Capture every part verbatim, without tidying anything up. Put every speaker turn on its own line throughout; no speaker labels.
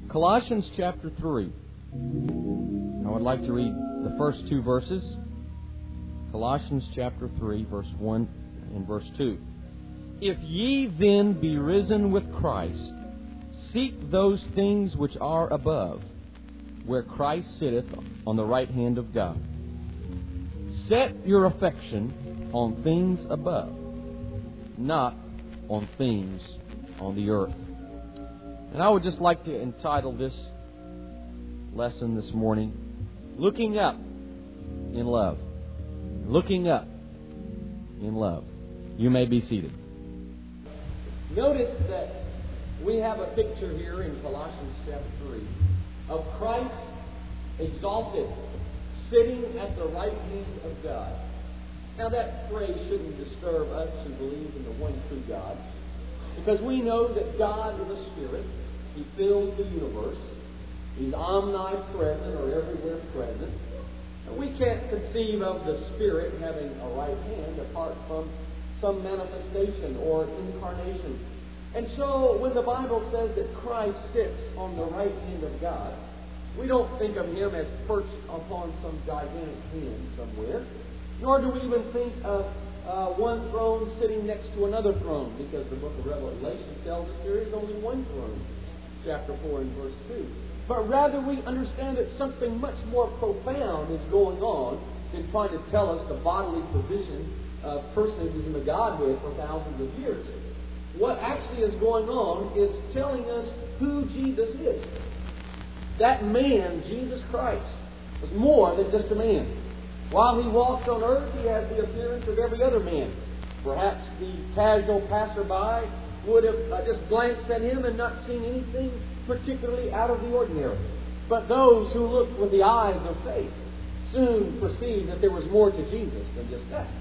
Colossians chapter three. I would like to read the first two verses. Colossians chapter three, verse one and verse two. If ye then be risen with Christ, seek those things which are above, where Christ sitteth on the right hand of God. Set your affection on things above, not on things on the earth. And I would just like to entitle this lesson this morning, Looking Up in Love. Looking Up in Love. You may be seated. Notice that we have a picture here in Colossians chapter three of Christ exalted, sitting at the right hand of God. Now that phrase shouldn't disturb us who believe in the one true God, because we know that God is a spirit. He fills the universe. He's omnipresent or everywhere present. And we can't conceive of the Spirit having a right hand apart from some manifestation or incarnation. And so when the Bible says that Christ sits on the right hand of God, we don't think of Him as perched upon some gigantic hand somewhere, nor do we even think of uh, one throne sitting next to another throne, because the book of Revelation tells us there is only one throne, chapter four and verse two. But rather we understand that something much more profound is going on than trying to tell us the bodily position of personages in the Godhead for thousands of years. What actually is going on is telling us who Jesus is. That man, Jesus Christ, was more than just a man. While he walked on earth, he had the appearance of every other man. Perhaps the casual passerby would have uh, just glanced at him and not seen anything particularly out of the ordinary. But those who looked with the eyes of faith soon perceived that there was more to Jesus than just that.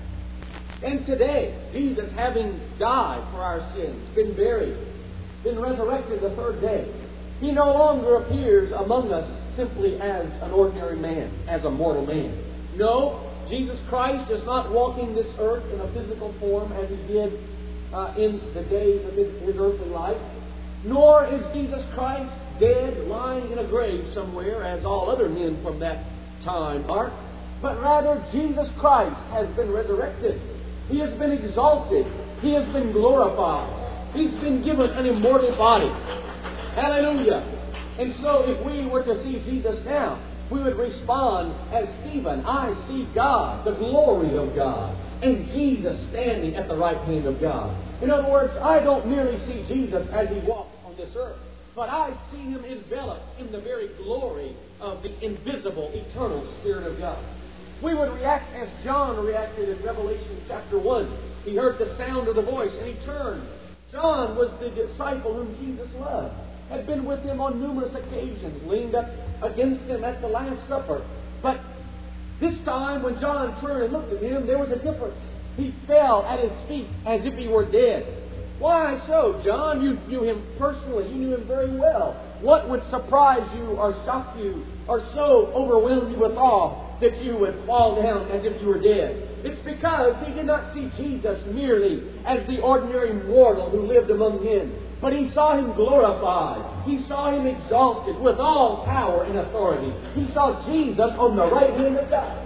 And today, Jesus, having died for our sins, been buried, been resurrected the third day, He no longer appears among us simply as an ordinary man, as a mortal man. No, Jesus Christ is not walking this earth in a physical form as He did uh, in the days of his, his earthly life. Nor is Jesus Christ dead, lying in a grave somewhere, as all other men from that time are. But rather, Jesus Christ has been resurrected. He has been exalted. He has been glorified. He's been given an immortal body. Hallelujah. And so if we were to see Jesus now, we would respond as Stephen, I see God, the glory of God, and Jesus standing at the right hand of God. In other words, I don't merely see Jesus as He walks on this earth, but I see Him enveloped in the very glory of the invisible, eternal Spirit of God. We would react as John reacted in Revelation chapter one. He heard the sound of the voice and he turned. John was the disciple whom Jesus loved, had been with Him on numerous occasions, leaned up against Him at the Last Supper. But this time when John turned and looked at Him, there was a difference. He fell at His feet as if He were dead. Why so, John? You knew Him personally. You knew Him very well. What would surprise you or shock you or so overwhelm you with awe that you would fall down as if you were dead? It's because he did not see Jesus merely as the ordinary mortal who lived among men, but he saw Him glorified. He saw Him exalted with all power and authority. He saw Jesus on the right hand of God.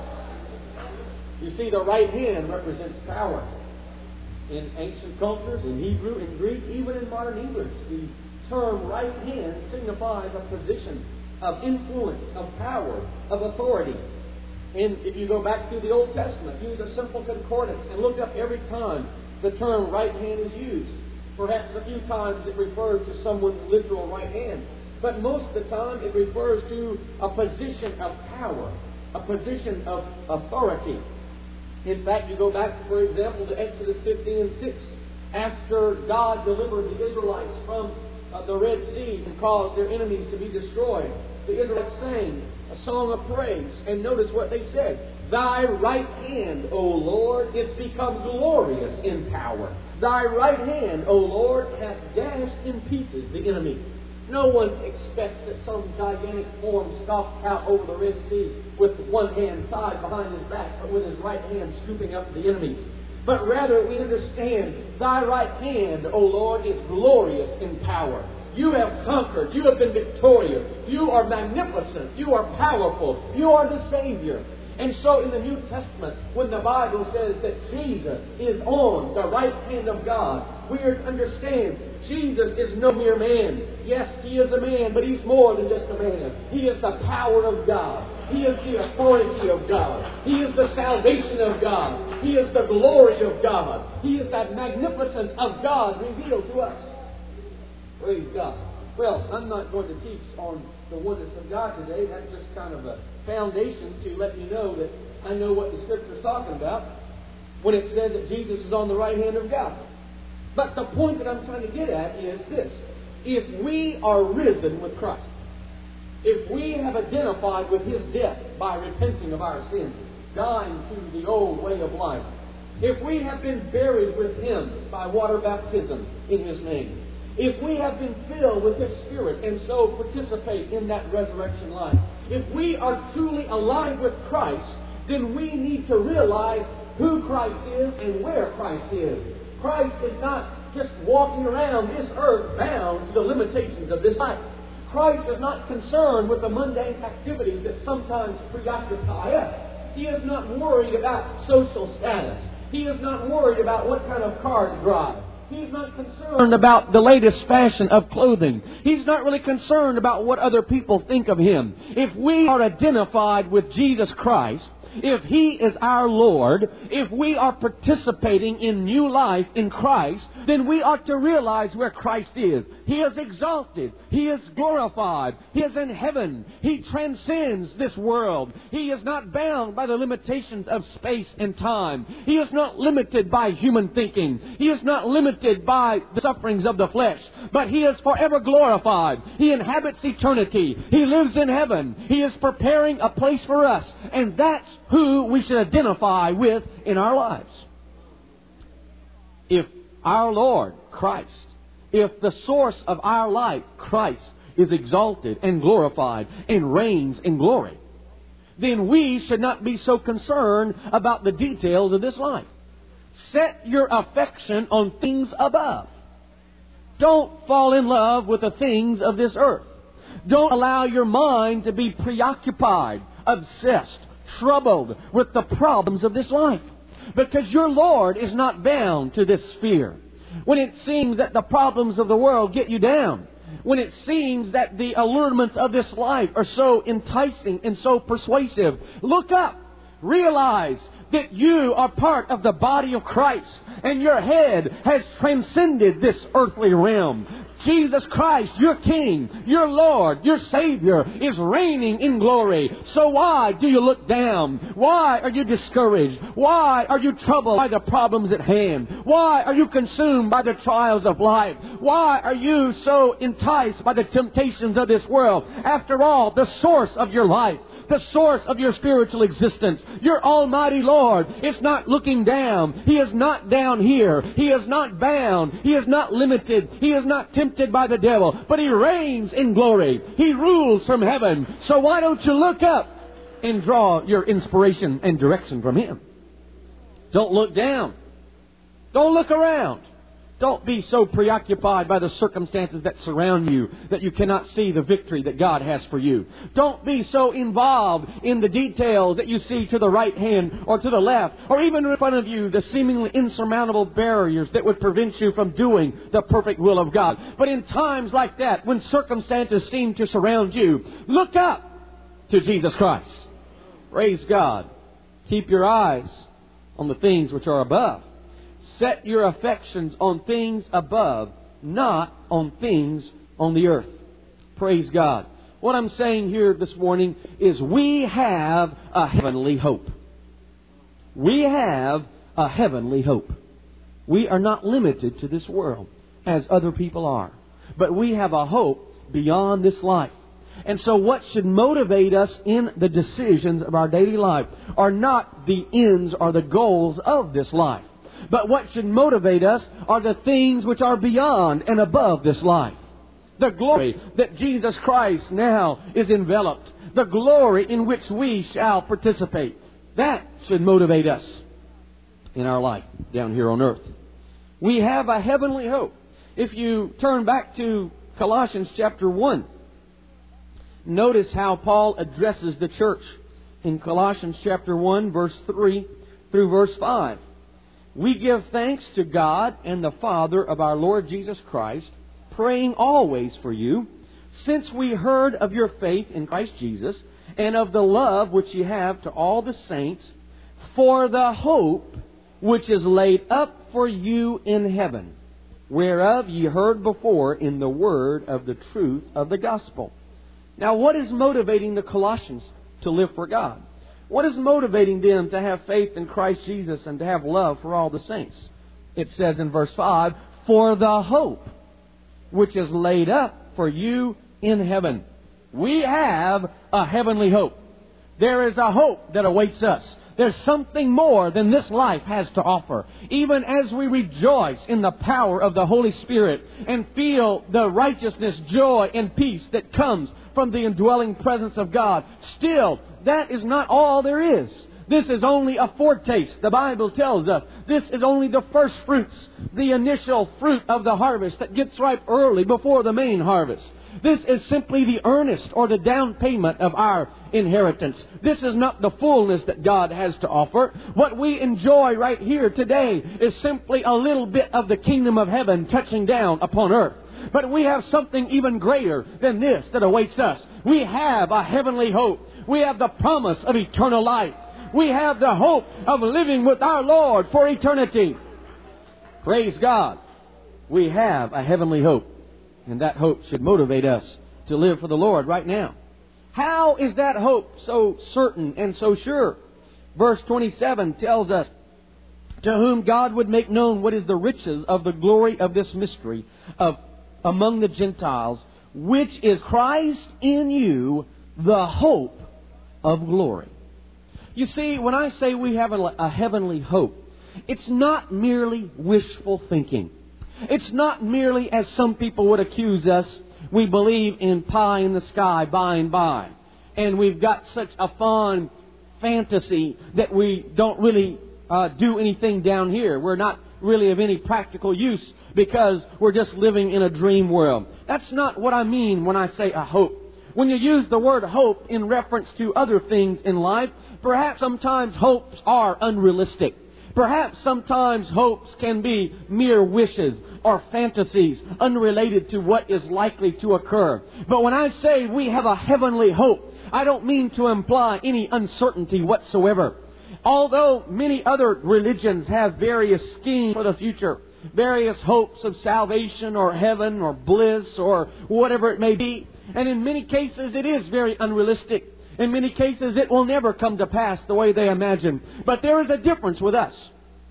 You see, the right hand represents power. In ancient cultures, in Hebrew, in Greek, even in modern English, the term right hand signifies a position of influence, of power, of authority. And if you go back to the Old Testament, use a simple concordance and look up every time the term right hand is used. Perhaps a few times it refers to someone's literal right hand, but most of the time it refers to a position of power, a position of authority. In fact, you go back, for example, to Exodus fifteen and six. After God delivered the Israelites from uh, the Red Sea and caused their enemies to be destroyed, the Israelites sang a song of praise. And notice what they said. Thy right hand, O Lord, is become glorious in power. Thy right hand, O Lord, hath dashed in pieces the enemy. No one expects that some gigantic form stalked out over the Red Sea with one hand tied behind his back, but with his right hand scooping up the enemies. But rather we understand, Thy right hand, O Lord, is glorious in power. You have conquered. You have been victorious. You are magnificent. You are powerful. You are the Savior. And so in the New Testament, when the Bible says that Jesus is on the right hand of God, we are to understand Jesus is no mere man. Yes, He is a man, but He's more than just a man. He is the power of God. He is the authority of God. He is the salvation of God. He is the glory of God. He is that magnificence of God revealed to us. Praise God. Well, I'm not going to teach on the oneness of God today. That's just kind of a foundation to let you know that I know what the Scripture is talking about when it says that Jesus is on the right hand of God. But the point that I'm trying to get at is this. If we are risen with Christ, if we have identified with His death by repenting of our sins, dying to the old way of life, if we have been buried with Him by water baptism in His name, if we have been filled with His Spirit and so participate in that resurrection life, if we are truly alive with Christ, then we need to realize who Christ is and where Christ is. Christ is not just walking around this earth bound to the limitations of this life. Christ is not concerned with the mundane activities that sometimes preoccupy us. He is not worried about social status. He is not worried about what kind of car to drive. He's not concerned about the latest fashion of clothing. He's not really concerned about what other people think of Him. If we are identified with Jesus Christ, if He is our Lord, if we are participating in new life in Christ, then we ought to realize where Christ is. He is exalted. He is glorified. He is in heaven. He transcends this world. He is not bound by the limitations of space and time. He is not limited by human thinking. He is not limited by the sufferings of the flesh. But He is forever glorified. He inhabits eternity. He lives in heaven. He is preparing a place for us. And that's who we should identify with in our lives. If our Lord, Christ, if the source of our life, Christ, is exalted and glorified and reigns in glory, then we should not be so concerned about the details of this life. Set your affection on things above. Don't fall in love with the things of this earth. Don't allow your mind to be preoccupied, obsessed, troubled with the problems of this life. Because your Lord is not bound to this sphere. When it seems that the problems of the world get you down, when it seems that the allurements of this life are so enticing and so persuasive, look up. Realize that you are part of the body of Christ, and your head has transcended this earthly realm. Jesus Christ, your King, your Lord, your Savior, is reigning in glory. So why do you look down? Why are you discouraged? Why are you troubled by the problems at hand? Why are you consumed by the trials of life? Why are you so enticed by the temptations of this world? After all, the source of your life, the source of your spiritual existence, your Almighty Lord, is not looking down. He is not down here. He is not bound. He is not limited. He is not tempted by the devil. But He reigns in glory. He rules from heaven. So why don't you look up and draw your inspiration and direction from Him? Don't look down. Don't look around. Don't be so preoccupied by the circumstances that surround you that you cannot see the victory that God has for you. Don't be so involved in the details that you see to the right hand or to the left, or even in front of you, the seemingly insurmountable barriers that would prevent you from doing the perfect will of God. But in times like that, when circumstances seem to surround you, look up to Jesus Christ. Praise God. Keep your eyes on the things which are above. Set your affections on things above, not on things on the earth. Praise God. What I'm saying here this morning is we have a heavenly hope. We have a heavenly hope. We are not limited to this world as other people are. But we have a hope beyond this life. And so what should motivate us in the decisions of our daily life are not the ends or the goals of this life. But what should motivate us are the things which are beyond and above this life. The glory that Jesus Christ now is enveloped. The glory in which we shall participate. That should motivate us in our life down here on earth. We have a heavenly hope. If you turn back to
Colossians chapter one. Notice how Paul addresses the church in Colossians chapter one, verse three through verse five. We give thanks to God and the Father of our Lord Jesus Christ, praying always for you, since we heard of your faith in Christ Jesus, and of the love which ye have to all the saints, for the hope which is laid up for you in heaven, whereof ye heard before in the word of the truth of the gospel. Now, what is motivating the Colossians to live for God? What is motivating them to have faith in Christ Jesus and to have love for all the saints? It says in verse five, for the hope which is laid up for you in heaven. We have a heavenly hope. There is a hope that awaits us. There's something more than this life has to offer. Even as we rejoice in the power of the Holy Spirit and feel the righteousness, joy, and peace that comes from the indwelling presence of God, still, that is not all there is. This is only a foretaste. The Bible tells us this is only the first fruits, the initial fruit of the harvest that gets ripe early before the main harvest. This is simply the earnest or the down payment of our inheritance. This is not the fullness that God has to offer. What we enjoy right here today is simply a little bit of the kingdom of heaven touching down upon earth. But we have something even greater than this that awaits us. We have a heavenly hope. We have the promise of eternal life. We have the hope of living with our Lord for eternity. Praise God. We have a heavenly hope. And that hope should motivate us to live for the Lord right now. How is that hope so certain and so sure? Verse twenty-seven tells us, to whom God would make known what is the riches of the glory of this mystery of among the Gentiles, which is Christ in you, the hope of glory. You see, when I say we have a, a heavenly hope, it's not merely wishful thinking. It's not merely, as some people would accuse us, we believe in pie in the sky by and by. And we've got such a fond fantasy that we don't really uh, do anything down here. We're not really of any practical use because we're just living in a dream world. That's not what I mean when I say a hope. When you use the word hope in reference to other things in life, perhaps sometimes hopes are unrealistic. Perhaps sometimes hopes can be mere wishes or fantasies unrelated to what is likely to occur. But when I say we have a heavenly hope, I don't mean to imply any uncertainty whatsoever. Although many other religions have various schemes for the future, various hopes of salvation or heaven or bliss or whatever it may be, and in many cases it is very unrealistic. In many cases, it will never come to pass the way they imagine. But there is a difference with us.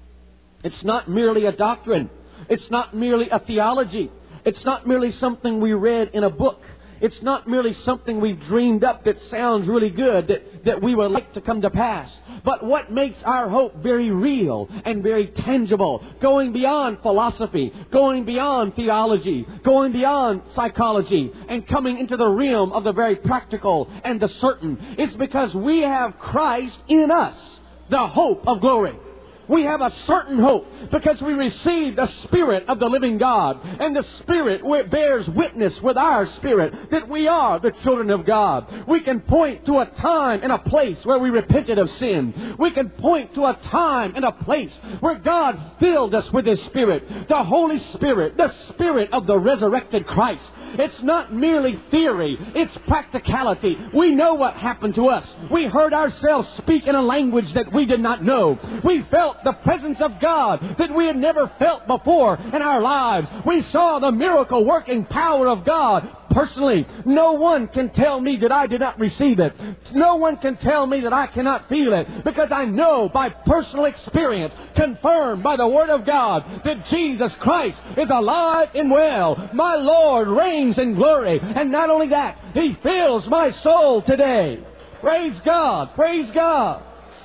It's not merely a doctrine. It's not merely a theology. It's not merely something we read in a book. It's not merely something we've dreamed up that sounds really good, that, that we would like to come to pass. But what makes our hope very real and very tangible, going beyond philosophy, going beyond theology, going beyond psychology, and coming into the realm of the very practical and the certain, is because we have Christ in us, the hope of glory. We have a certain hope because we receive the Spirit of the living God. And the Spirit bears witness with our spirit that we are the children of God. We can point to a time and a place where we repented of sin. We can point to a time and a place where God filled us with His Spirit. The Holy Spirit, the Spirit of the resurrected Christ. It's not merely theory. It's practicality. We know what happened to us. We heard ourselves speak in a language that we did not know. We felt the presence of God that we had never felt before in our lives. We saw the miracle working power of God personally. No one can tell me that I did not receive it. No one can tell me that I cannot feel it, because I know by personal experience, confirmed by the Word of God, that Jesus Christ is alive and well. My Lord reigns in glory. And not only that, He fills my soul today. Praise God. Praise God.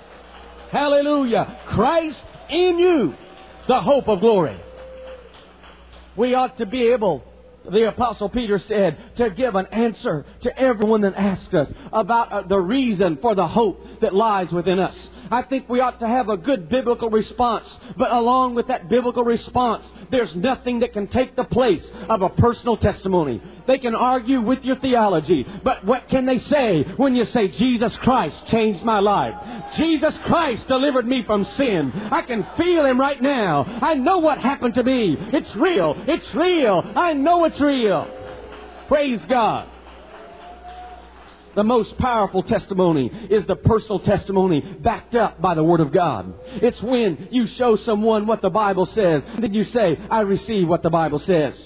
Hallelujah. Christ in you, the hope of glory. We ought to be able, the Apostle Peter said, to give an answer to everyone that asks us about uh, the reason for the hope that lies within us. I think we ought to have a good biblical response. But along with that biblical response, there's nothing that can take the place of a personal testimony. They can argue with your theology, but what can they say when you say, Jesus Christ changed my life? Jesus Christ delivered me from sin. I can feel Him right now. I know what happened to me. It's real. It's real. I know it's real. Praise God. The most powerful testimony is the personal testimony backed up by the Word of God. It's when you show someone what the Bible says, then you say, I receive what the Bible says.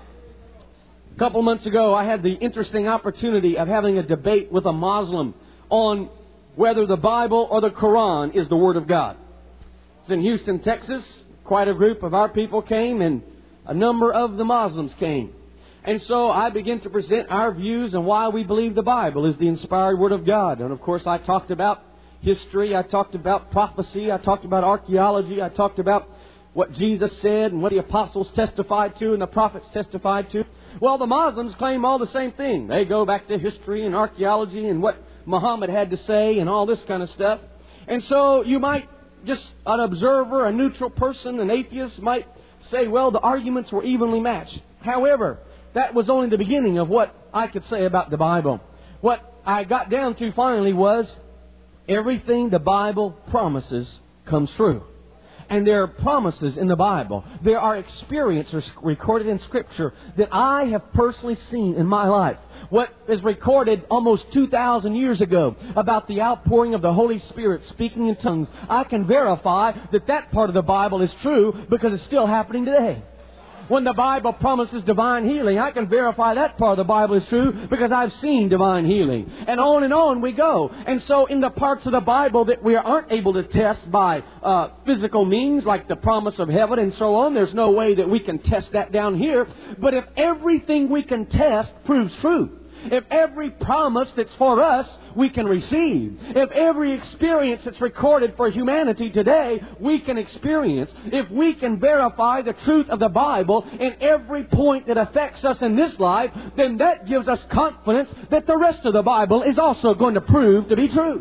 A couple months ago, I had the interesting opportunity of having a debate with a Muslim on whether the Bible or the Quran is the Word of God. It's in Houston, Texas. Quite a group of our people came, and a number of the Muslims came. And so I began to present our views on why we believe the Bible is the inspired Word of God. And of course, I talked about history. I talked about prophecy. I talked about archaeology. I talked about what Jesus said and what the apostles testified to and the prophets testified to. Well, the Muslims claim all the same thing. They go back to history and archaeology and what Muhammad had to say and all this kind of stuff. And so you might, just an observer, a neutral person, an atheist might say, well, the arguments were evenly matched. However, that was only the beginning of what I could say about the Bible. What I got down to finally was everything the Bible promises comes true. And there are promises in the Bible. There are experiences recorded in Scripture that I have personally seen in my life. What is recorded almost two thousand years ago about the outpouring of the Holy Spirit speaking in tongues, I can verify that that part of the Bible is true because it's still happening today. When the Bible promises divine healing, I can verify that part of the Bible is true because I've seen divine healing. And on and on we go. And so in the parts of the Bible that we aren't able to test by uh, physical means, like the promise of heaven and so on, there's no way that we can test that down here. But if everything we can test proves true, if every promise that's for us we can receive, if every experience that's recorded for humanity today we can experience, if we can verify the truth of the Bible in every point that affects us in this life, then that gives us confidence that the rest of the Bible is also going to prove to be true.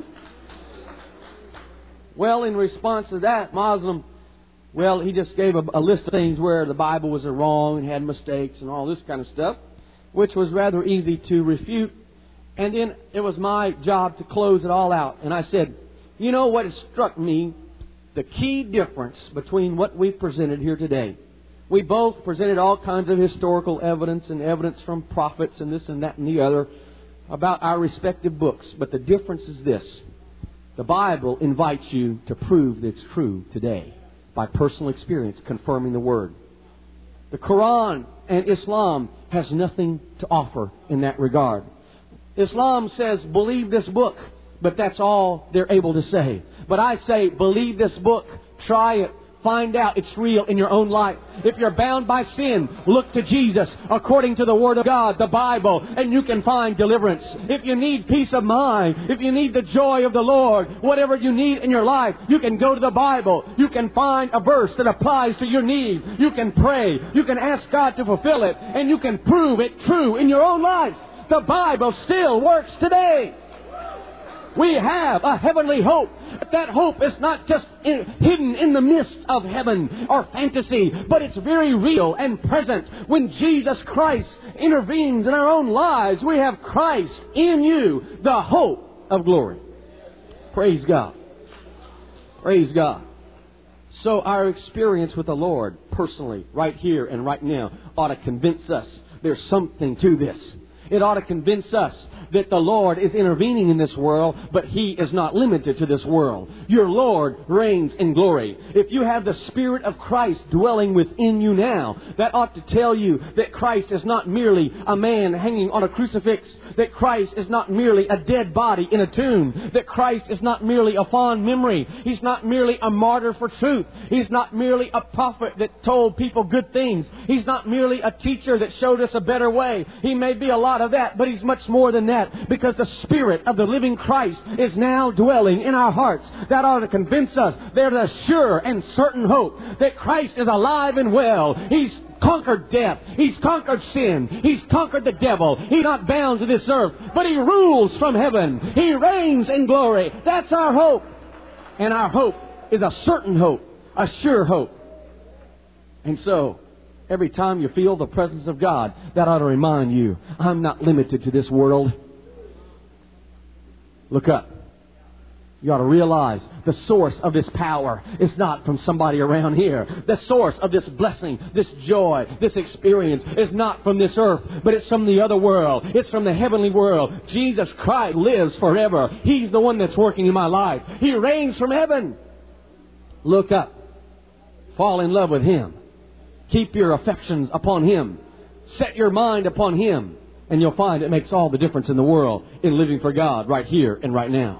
Well, in response to that, Muslim, well, he just gave a, a list of things where the Bible was wrong and had mistakes and all this kind of stuff, which was rather easy to refute. And then it was my job to close it all out. And I said, you know what has struck me? The key difference between what we've presented here today. We both presented all kinds of historical evidence and evidence from prophets and this and that and the other about our respective books. But the difference is this. The Bible invites you to prove that it's true today by personal experience confirming the Word. The Quran and Islam has nothing to offer in that regard. Islam says, believe this book, but that's all they're able to say. But I say, believe this book, try it, find out it's real in your own life. If you're bound by sin, look to Jesus according to the Word of God, the Bible, and you can find deliverance. If you need peace of mind, if you need the joy of the Lord, whatever you need in your life, you can go to the Bible. You can find a verse that applies to your need. You can pray. You can ask God to fulfill it, and you can prove it true in your own life. The Bible still works today. We have a heavenly hope. That hope is not just in, hidden in the mist of heaven or fantasy, but it's very real and present. When Jesus Christ intervenes in our own lives, we have Christ in you, the hope of glory. Praise God. Praise God. So our experience with the Lord personally, right here and right now, ought to convince us there's something to this. It ought to convince us that the Lord is intervening in this world, but He is not limited to this world. Your Lord reigns in glory. If you have the Spirit of Christ dwelling within you now, that ought to tell you that Christ is not merely a man hanging on a crucifix, that Christ is not merely a dead body in a tomb, that Christ is not merely a fond memory. He's not merely a martyr for truth. He's not merely a prophet that told people good things. He's not merely a teacher that showed us a better way. He may be a lot of that, but He's much more than that, because the Spirit of the living Christ is now dwelling in our hearts. That ought to convince us there's a sure and certain hope that Christ is alive and well. He's conquered death. He's conquered sin. He's conquered the devil. He's not bound to this earth, but He rules from heaven. He reigns in glory. That's our hope. And our hope is a certain hope, a sure hope. And so, every time you feel the presence of God, that ought to remind you, I'm not limited to this world. Look up. You ought to realize the source of this power is not from somebody around here. The source of this blessing, this joy, this experience is not from this earth, but it's from the other world. It's from the heavenly world. Jesus Christ lives forever. He's the one that's working in my life. He reigns from heaven. Look up. Fall in love with Him. Keep your affections upon Him. Set your mind upon Him. And you'll find it makes all the difference in the world in living for God right here and right now.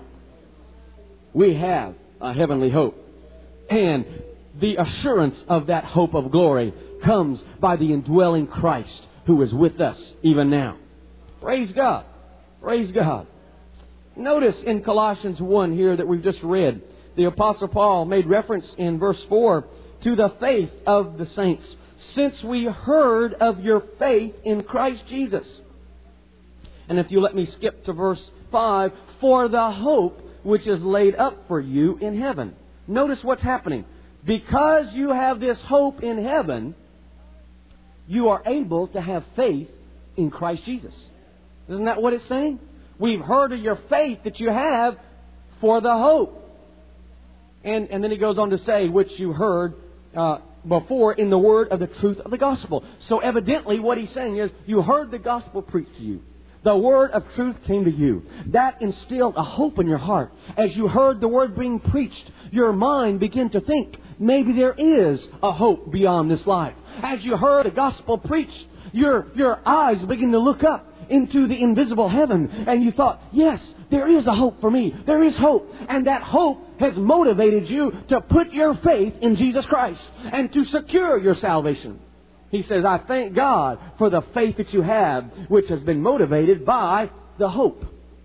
We have a heavenly hope. And the assurance of that hope of glory comes by the indwelling Christ who is with us even now. Praise God. Praise God. Notice in Colossians one here that we've just read, the Apostle Paul made reference in verse four to the faith of the saints. Since we heard of your faith in Christ Jesus. And if you let me skip to verse five, for the hope which is laid up for you in heaven. Notice what's happening. Because you have this hope in heaven, you are able to have faith in Christ Jesus. Isn't that what it's saying? We've heard of your faith that you have for the hope. And, and then he goes on to say, which you heard uh, before in the word of the truth of the gospel. So evidently what he's saying is, you heard the gospel preached to you. The word of truth came to you. That instilled a hope in your heart. As you heard the word being preached, your mind began to think, maybe there is a hope beyond this life. As you heard the gospel preached, your, your eyes began to look up into the invisible heaven. And you thought, yes, there is a hope for me. There is hope. And that hope has motivated you to put your faith in Jesus Christ and to secure your salvation. He says, I thank God for the faith that you have, which has been motivated by the hope.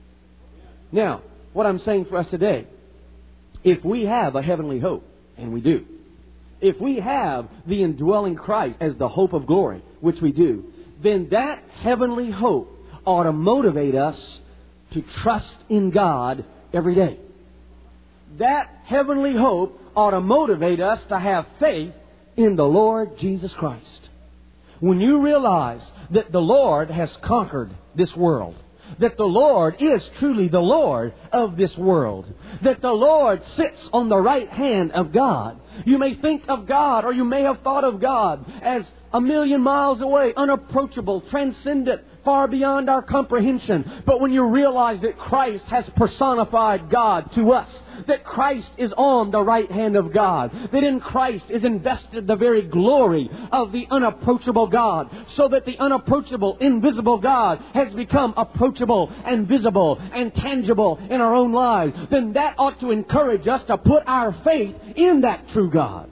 Now, what I'm saying for us today, if we have a heavenly hope, and we do, if we have the indwelling Christ as the hope of glory, which we do, then that heavenly hope ought to motivate us to trust in God every day. That heavenly hope ought to motivate us to have faith in the Lord Jesus Christ. When you realize that the Lord has conquered this world, that the Lord is truly the Lord of this world, that the Lord sits on the right hand of God. You may think of God, or you may have thought of God as a million miles away, unapproachable, transcendent, far beyond our comprehension. But when you realize that Christ has personified God to us, that Christ is on the right hand of God, that in Christ is invested the very glory of the unapproachable God, so that the unapproachable, invisible God has become approachable and visible and tangible in our own lives, then that ought to encourage us to put our faith in that true God.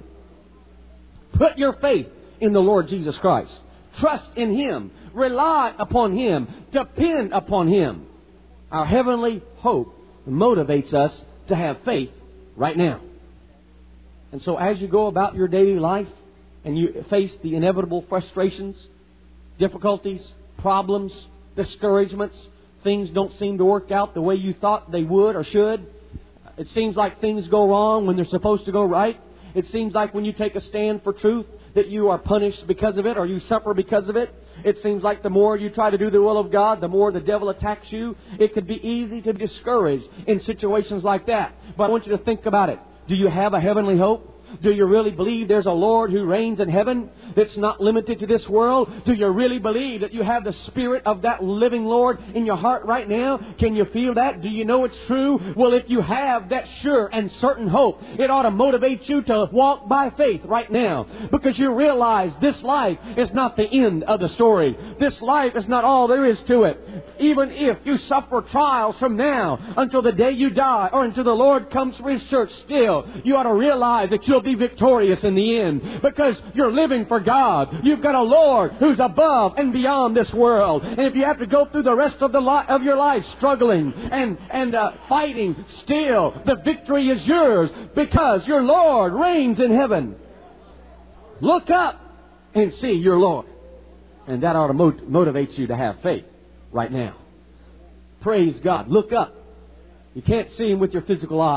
Put your faith in the Lord Jesus Christ. Trust in Him. Rely upon Him. Depend upon Him. Our heavenly hope motivates us to have faith right now. And so as you go about your daily life and you face the inevitable frustrations, difficulties, problems, discouragements, things don't seem to work out the way you thought they would or should. It seems like things go wrong when they're supposed to go right. It seems like when you take a stand for truth that you are punished because of it, or you suffer because of it. It seems like the more you try to do the will of God, the more the devil attacks you. It could be easy to be discouraged in situations like that. But I want you to think about it. Do you have a heavenly hope? Do you really believe there's a Lord who reigns in heaven that's not limited to this world? Do you really believe that you have the Spirit of that living Lord in your heart right now? Can you feel that? Do you know it's true? Well, if you have that sure and certain hope, it ought to motivate you to walk by faith right now, because you realize this life is not the end of the story. This life is not all there is to it. Even if you suffer trials from now until the day you die, or until the Lord comes for His church, still, you ought to realize that you'll be victorious in the end, because you're living for God. You've got a Lord who's above and beyond this world. And if you have to go through the rest of the li- of your life struggling and and uh, fighting, still the victory is yours, because your Lord reigns in heaven. Look up and see your Lord, and that ought to mot- motivate you to have faith right now. Praise God. Look up. You can't see Him with your physical eyes.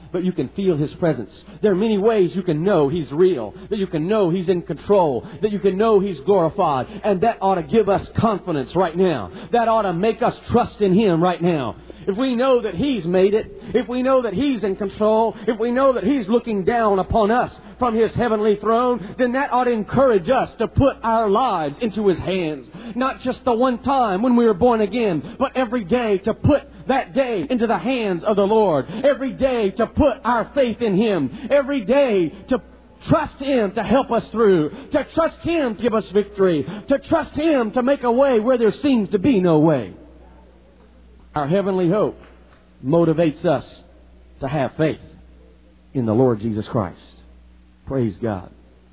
but you can feel His presence. There are many ways you can know He's real, that you can know He's in control, that you can know He's glorified. And that ought to give us confidence right now. That ought to make us trust in Him right now. If we know that He's made it, if we know that He's in control, if we know that He's looking down upon us from His heavenly throne, then that ought to encourage us to put our lives into His hands. Not just the one time when we were born again, but every day to put that day into the hands of the Lord. Every day to put our faith in Him. Every day to trust Him to help us through. To trust Him to give us victory. To trust Him to make a way where there seems to be no way. Our heavenly hope motivates us to have faith in the Lord Jesus Christ. Praise God.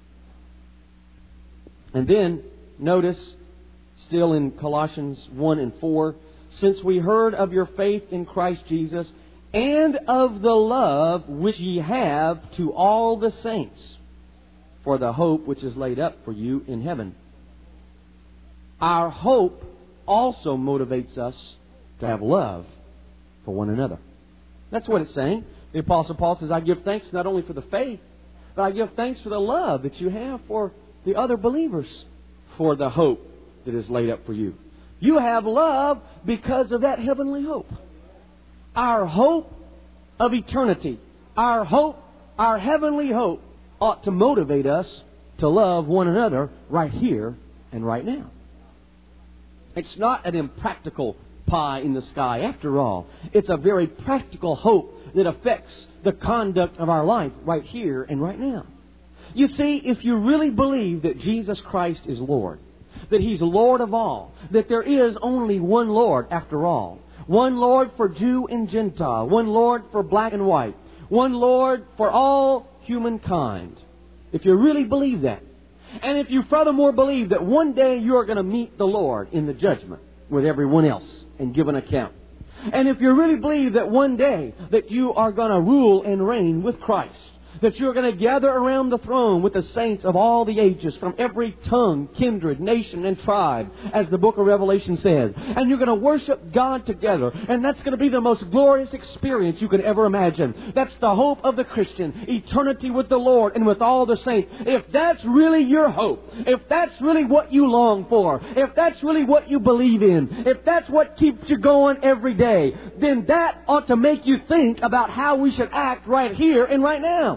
And then, notice, still in Colossians one and four, since we heard of your faith in Christ Jesus and of the love which ye have to all the saints, for the hope which is laid up for you in heaven. Our hope also motivates us to have love for one another. That's what it's saying. The Apostle Paul says, I give thanks not only for the faith, but I give thanks for the love that you have for the other believers, for the hope that is laid up for you. You have love because of that heavenly hope. Our hope of eternity, our hope, our heavenly hope, ought to motivate us to love one another right here and right now. It's not an impractical pie in the sky. After all, it's a very practical hope that affects the conduct of our life right here and right now. You see, if you really believe that Jesus Christ is Lord, that He's Lord of all, that there is only one Lord after all, one Lord for Jew and Gentile, one Lord for black and white, one Lord for all humankind, if you really believe that, and if you furthermore believe that one day you are going to meet the Lord in the judgment with everyone else and give an account, and if you really believe that one day that you are going to rule and reign with Christ, that you're going to gather around the throne with the saints of all the ages from every tongue, kindred, nation, and tribe, as the book of Revelation says. And you're going to worship God together. And that's going to be the most glorious experience you could ever imagine. That's the hope of the Christian. Eternity with the Lord and with all the saints. If that's really your hope, if that's really what you long for, if that's really what you believe in, if that's what keeps you going every day, then that ought to make you think about how we should act right here and right now.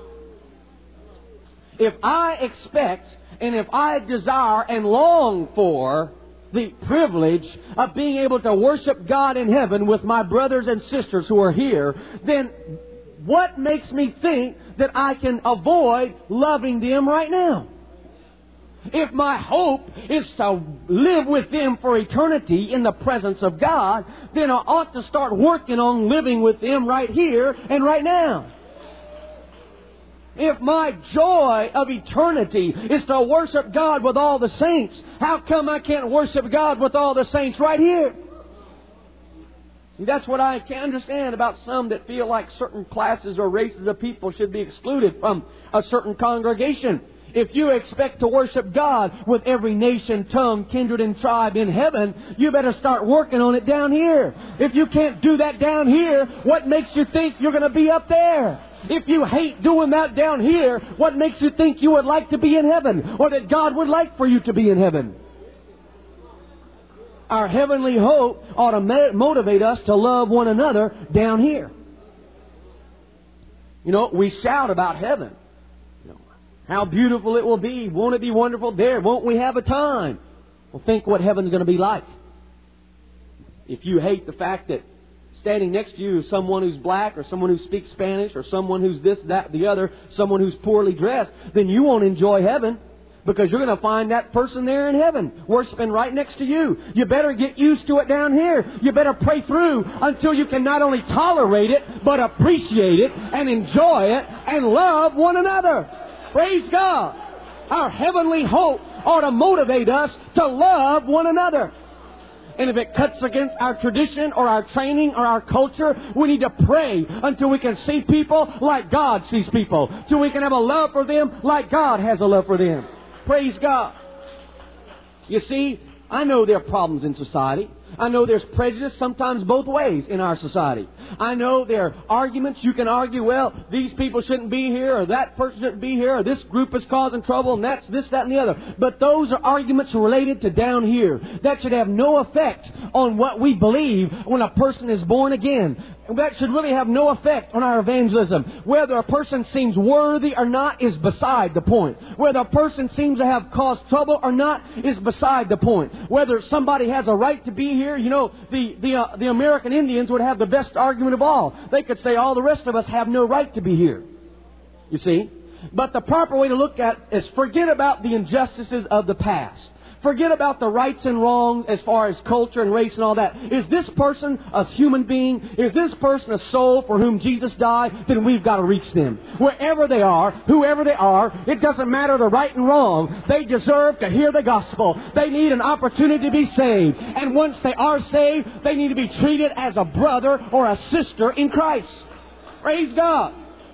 If I expect and if I desire and long for the privilege of being able to worship God in heaven with my brothers and sisters who are here, then what makes me think that I can avoid loving them right now? If my hope is to live with them for eternity in the presence of God, then I ought to start working on living with them right here and right now. If my joy of eternity is to worship God with all the saints, how come I can't worship God with all the saints right here? See, that's what I can understand about some that feel like certain classes or races of people should be excluded from a certain congregation. If you expect to worship God with every nation, tongue, kindred, and tribe in heaven, you better start working on it down here. If you can't do that down here, what makes you think you're going to be up there? If you hate doing that down here, what makes you think you would like to be in heaven, or that God would like for you to be in heaven? Our heavenly hope ought to motivate us to love one another down here. You know, we shout about heaven. You know, how beautiful it will be. Won't it be wonderful there? Won't we have a time? Well, think what heaven's going to be like. If you hate the fact that standing next to you is someone who's black, or someone who speaks Spanish, or someone who's this, that, the other, someone who's poorly dressed, then you won't enjoy heaven, because you're going to find that person there in heaven worshiping right next to you. You better get used to it down here. You better pray through until you can not only tolerate it, but appreciate it and enjoy it and love one another. Praise God. Our heavenly hope ought to motivate us to love one another. And if it cuts against our tradition or our training or our culture, we need to pray until we can see people like God sees people. Till we can have a love for them like God has a love for them. Praise God. You see, I know there are problems in society. I know there's prejudice sometimes both ways in our society. I know there are arguments. You can argue, well, these people shouldn't be here, or that person shouldn't be here, or this group is causing trouble, and that's this, that, and the other. But those are arguments related to down here. That should have no effect on what we believe when a person is born again. That should really have no effect on our evangelism. Whether a person seems worthy or not is beside the point. Whether a person seems to have caused trouble or not is beside the point. Whether somebody has a right to be here, you know, the the, uh, the American Indians would have the best argument of all. They could say all the rest of us have no right to be here. You see? But the proper way to look at it is forget about the injustices of the past. Forget about the rights and wrongs as far as culture and race and all that. Is this person a human being? Is this person a soul for whom Jesus died? Then we've got to reach them. Wherever they are, whoever they are, it doesn't matter the right and wrong. They deserve to hear the gospel. They need an opportunity to be saved. And once they are saved, they need to be treated as a brother or a sister in Christ. Praise God.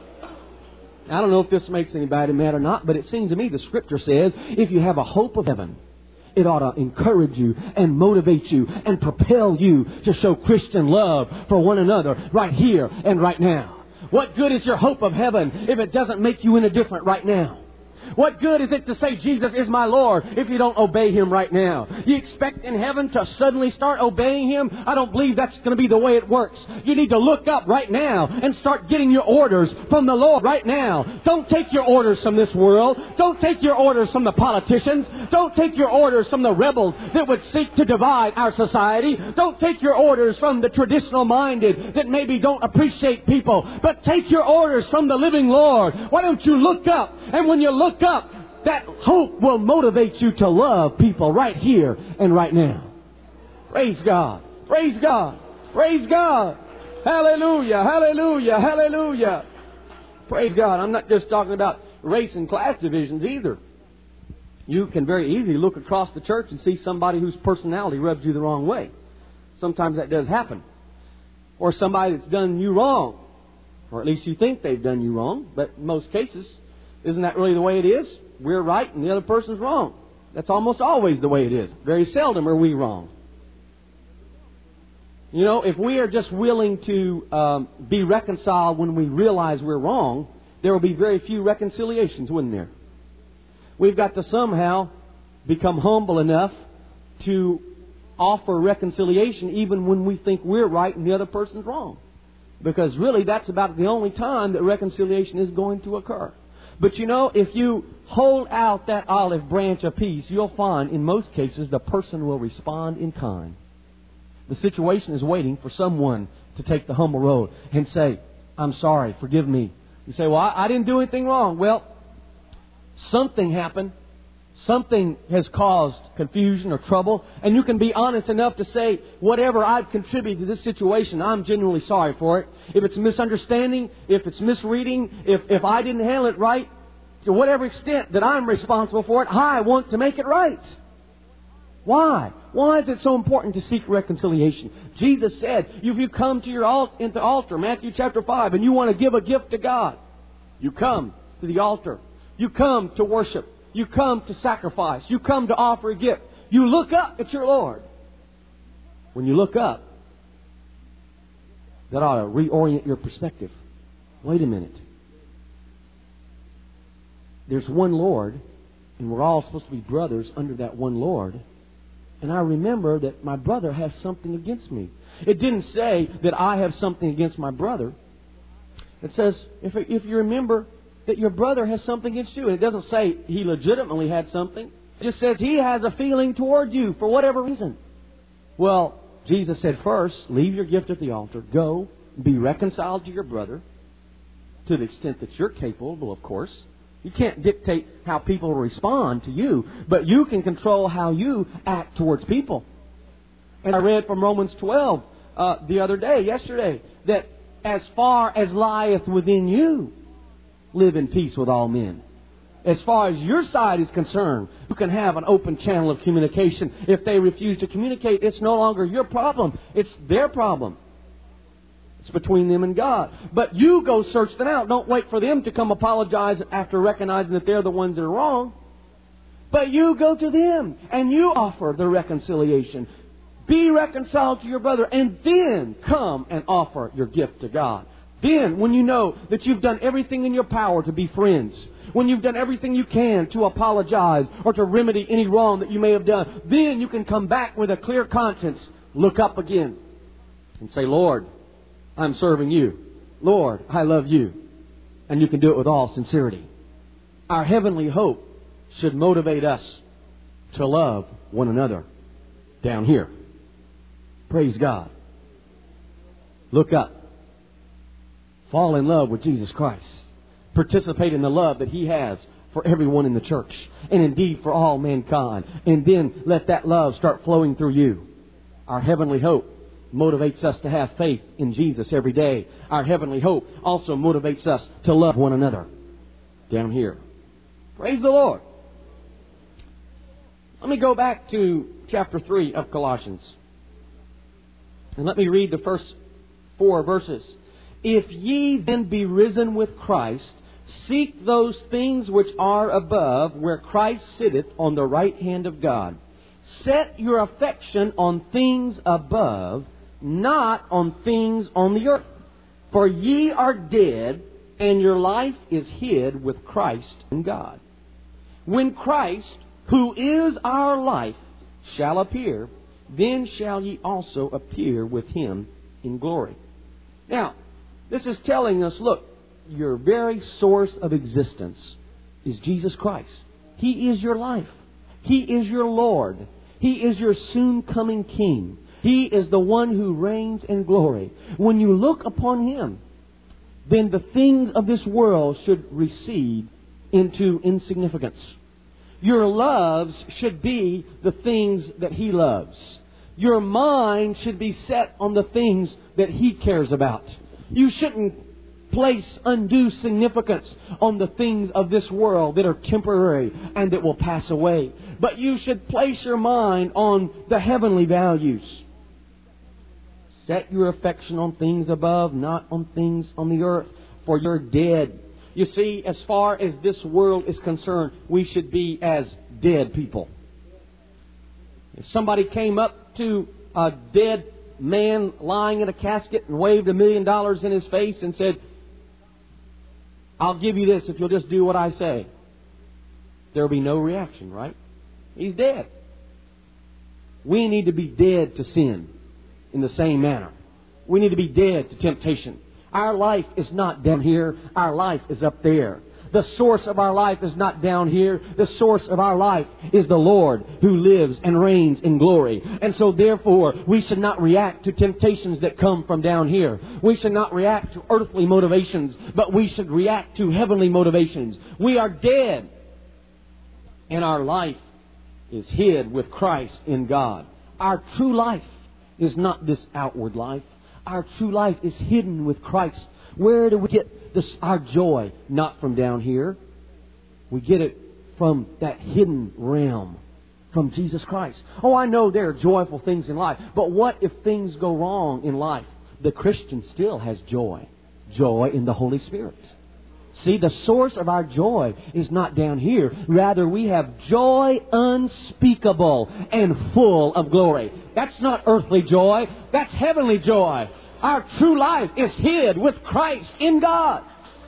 I don't know if this makes anybody mad or not, but it seems to me the Scripture says if you have a hope of heaven, it ought to encourage you and motivate you and propel you to show Christian love for one another right here and right now. What good is your hope of heaven if it doesn't make you any different right now? What good is it to say Jesus is my Lord if you don't obey Him right now? You expect in heaven to suddenly start obeying Him? I don't believe that's going to be the way it works. You need to look up right now and start getting your orders from the Lord right now. Don't take your orders from this world. Don't take your orders from the politicians. Don't take your orders from the rebels that would seek to divide our society. Don't take your orders from the traditional minded that maybe don't appreciate people. But take your orders from the living Lord. Why don't you look up? And when you look up, that hope will motivate you to love people right here and right now. Praise God. Praise God. Praise God. Hallelujah. Hallelujah. Hallelujah. Praise God. I'm not just talking about race and class divisions either. You can very easily look across the church and see somebody whose personality rubs you the wrong way. Sometimes that does happen. Or somebody that's done you wrong. Or at least you think they've done you wrong. But in most cases, isn't that really the way it is? We're right and the other person's wrong. That's almost always the way it is. Very seldom are we wrong. You know, if we are just willing to um, be reconciled when we realize we're wrong, there will be very few reconciliations, wouldn't there? We've got to somehow become humble enough to offer reconciliation even when we think we're right and the other person's wrong. Because really that's about the only time that reconciliation is going to occur. But you know, if you hold out that olive branch of peace, you'll find in most cases the person will respond in kind. The situation is waiting for someone to take the humble road and say, I'm sorry, forgive me. You say, well, I, I didn't do anything wrong. Well, something happened. Something has caused confusion or trouble. And you can be honest enough to say, whatever I've contributed to this situation, I'm genuinely sorry for it. If it's misunderstanding, if it's misreading, if, if I didn't handle it right, to whatever extent that I'm responsible for it, I want to make it right. Why? Why is it so important to seek reconciliation? Jesus said, if you come to your altar, into altar, Matthew chapter five, and you want to give a gift to God, you come to the altar. You come to worship. You come to sacrifice. You come to offer a gift. You look up at your Lord. When you look up, that ought to reorient your perspective. Wait a minute. There's one Lord, and we're all supposed to be brothers under that one Lord. And I remember that my brother has something against me. It didn't say that I have something against my brother. It says, if, if you remember that your brother has something against you. And it doesn't say he legitimately had something. It just says he has a feeling toward you for whatever reason. Well, Jesus said first, leave your gift at the altar. Go, be reconciled to your brother to the extent that you're capable, of course. You can't dictate how people respond to you, but you can control how you act towards people. And I read from Romans twelve uh, the other day, yesterday, that as far as lieth within you, live in peace with all men. As far as your side is concerned, you can have an open channel of communication. If they refuse to communicate, it's no longer your problem. It's their problem. It's between them and God. But you go search them out. Don't wait for them to come apologize after recognizing that they're the ones that are wrong. But you go to them and you offer the reconciliation. Be reconciled to your brother, and then come and offer your gift to God. Then, when you know that you've done everything in your power to be friends, when you've done everything you can to apologize or to remedy any wrong that you may have done, then you can come back with a clear conscience, look up again, and say, Lord, I'm serving you. Lord, I love you. And you can do it with all sincerity. Our heavenly hope should motivate us to love one another down here. Praise God. Look up. Fall in love with Jesus Christ. Participate in the love that He has for everyone in the church, and indeed for all mankind. And then let that love start flowing through you. Our heavenly hope motivates us to have faith in Jesus every day. Our heavenly hope also motivates us to love one another down here. Praise the Lord. Let me go back to chapter three of Colossians. And let me read the first four verses. If ye then be risen with Christ, seek those things which are above, where Christ sitteth on the right hand of God. Set your affection on things above, not on things on the earth. For ye are dead, and your life is hid with Christ in God. When Christ, who is our life, shall appear, then shall ye also appear with Him in glory. Now, this is telling us, look, your very source of existence is Jesus Christ. He is your life. He is your Lord. He is your soon-coming King. He is the one who reigns in glory. When you look upon Him, then the things of this world should recede into insignificance. Your loves should be the things that He loves. Your mind should be set on the things that He cares about. You shouldn't place undue significance on the things of this world that are temporary and that will pass away. But you should place your mind on the heavenly values. Set your affection on things above, not on things on the earth, for you're dead. You see, as far as this world is concerned, we should be as dead people. If somebody came up to a dead man lying in a casket and waved a million dollars in his face and said, I'll give you this if you'll just do what I say, there will be no reaction, right? He's dead. We need to be dead to sin in the same manner. We need to be dead to temptation. Our life is not down here. Our life is up there. The source of our life is not down here. The source of our life is the Lord who lives and reigns in glory. And so therefore, we should not react to temptations that come from down here. We should not react to earthly motivations, but we should react to heavenly motivations. We are dead, and our life is hid with Christ in God. Our true life is not this outward life. Our true life is hidden with Christ. Where do we get this, our joy? Not from down here. We get it from that hidden realm, from Jesus Christ. Oh, I know there are joyful things in life, but what if things go wrong in life? The Christian still has joy. Joy in the Holy Spirit. See, the source of our joy is not down here. Rather, we have joy unspeakable and full of glory. That's not earthly joy. That's heavenly joy. Our true life is hid with Christ in God.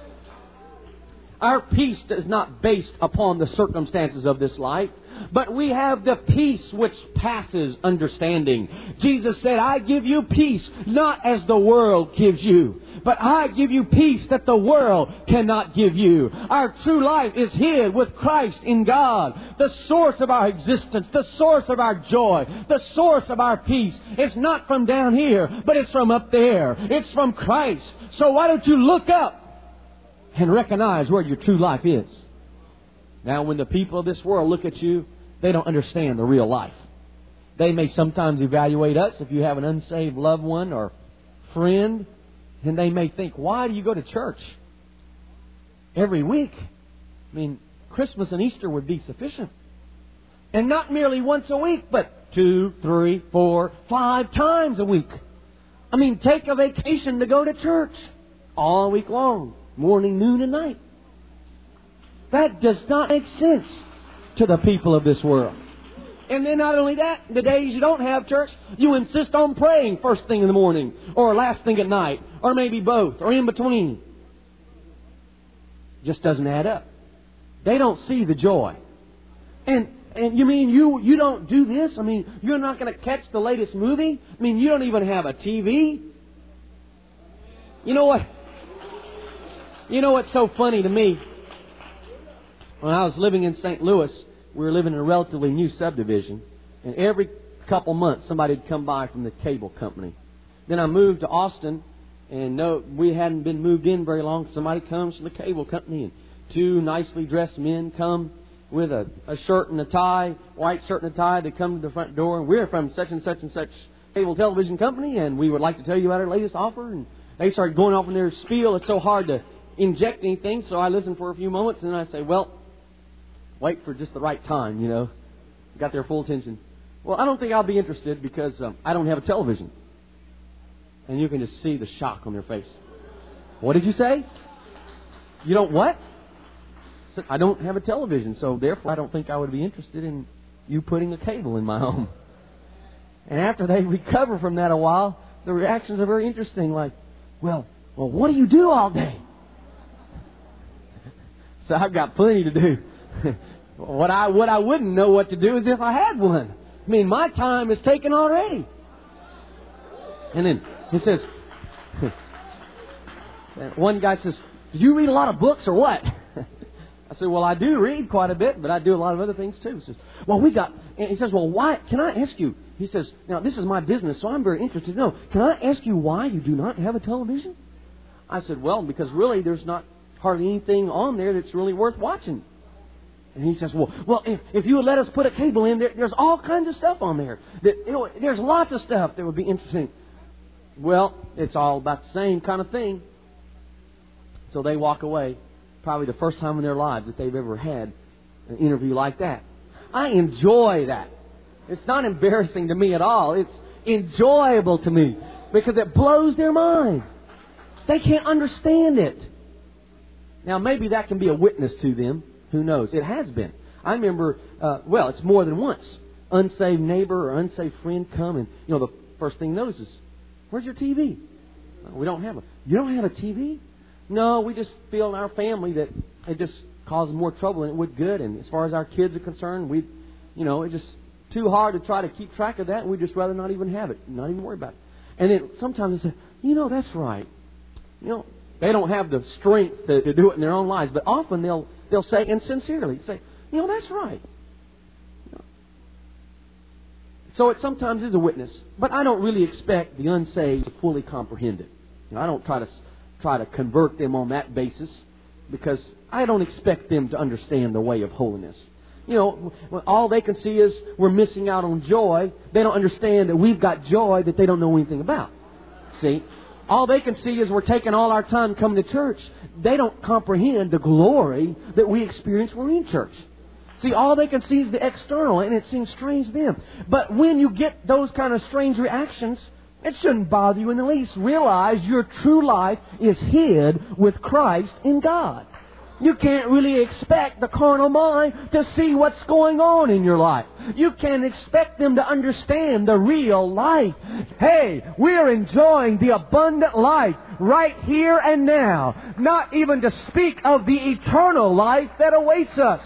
Our peace is not based upon the circumstances of this life, but we have the peace which passes understanding. Jesus said, I give you peace, not as the world gives you, but I give you peace that the world cannot give you. Our true life is hid with Christ in God. The source of our existence, the source of our joy, the source of our peace is not from down here, but it's from up there. It's from Christ. So why don't you look up and recognize where your true life is? Now, when the people of this world look at you, they don't understand the real life. They may sometimes evaluate us if you have an unsaved loved one or friend, and they may think, why do you go to church every week? I mean, Christmas and Easter would be sufficient. And not merely once a week, but two, three, four, five times a week. I mean, take a vacation to go to church all week long, morning, noon, and night. That does not make sense to the people of this world. And then not only that, the days you don't have church, you insist on praying first thing in the morning, or last thing at night, or maybe both, or in between. Just doesn't add up. They don't see the joy. And and you mean you, you don't do this? I mean, you're not going to catch the latest movie? I mean, you don't even have a T V? You know what? You know what's so funny to me? When I was living in Saint Louis, we were living in a relatively new subdivision, and every couple months somebody would come by from the cable company. Then I moved to Austin, and no, we hadn't been moved in very long. Somebody comes from the cable company, and two nicely dressed men come with a, a shirt and a tie, white shirt and a tie. They come to the front door, and we're from such and such and such cable television company, and we would like to tell you about our latest offer. And they started going off in their spiel. It's so hard to inject anything, so I listened for a few moments, and then I say, well, wait for just the right time, you know. Got their full attention. Well, I don't think I'll be interested because um, I don't have a television. And you can just see the shock on their face. What did you say? You don't what? I said, I don't have a television, so therefore I don't think I would be interested in you putting a cable in my home. And after they recover from that a while, the reactions are very interesting, like, well, well, what do you do all day? So I've got plenty to do. What I what I wouldn't know what to do is if I had one. I mean, my time is taken already. And then he says, one guy says, do you read a lot of books or what? I said, well, I do read quite a bit, but I do a lot of other things too. He says, well, we got, and he says, well, why, can I ask you? He says, now this is my business, so I'm very interested to know. Can I ask you why you do not have a television? I said, well, because really there's not hardly anything on there that's really worth watching. And he says, well, well, if, if you would let us put a cable in, there, there's all kinds of stuff on there. That, you know, there's lots of stuff that would be interesting. Well, it's all about the same kind of thing. So they walk away, probably the first time in their lives that they've ever had an interview like that. I enjoy that. It's not embarrassing to me at all. It's enjoyable to me because it blows their mind. They can't understand it. Now, maybe that can be a witness to them. Who knows? It has been. I remember, uh, well, it's more than once. Unsaved neighbor or unsaved friend come and, you know, the first thing notices, where's your T V? We don't have a. You don't have a T V? No, we just feel in our family that it just causes more trouble than it would good. And as far as our kids are concerned, we, you know, it's just too hard to try to keep track of that. And we'd just rather not even have it, not even worry about it. And then sometimes they say, you know, that's right. You know, they don't have the strength to, to do it in their own lives, but often they'll they'll say, and sincerely say, you know, that's right. You know. So it sometimes is a witness, but I don't really expect the unsaved to fully comprehend it. You know, I don't try to try to convert them on that basis because I don't expect them to understand the way of holiness. You know, all they can see is we're missing out on joy. They don't understand that we've got joy that they don't know anything about. See? All they can see is we're taking all our time coming to church. They don't comprehend the glory that we experience when we're in church. See, all they can see is the external, and it seems strange to them. But when you get those kind of strange reactions, it shouldn't bother you in the least. Realize your true life is hid with Christ in God. You can't really expect the carnal mind to see what's going on in your life. You can't expect them to understand the real life. Hey, we're enjoying the abundant life right here and now. Not even to speak of the eternal life that awaits us.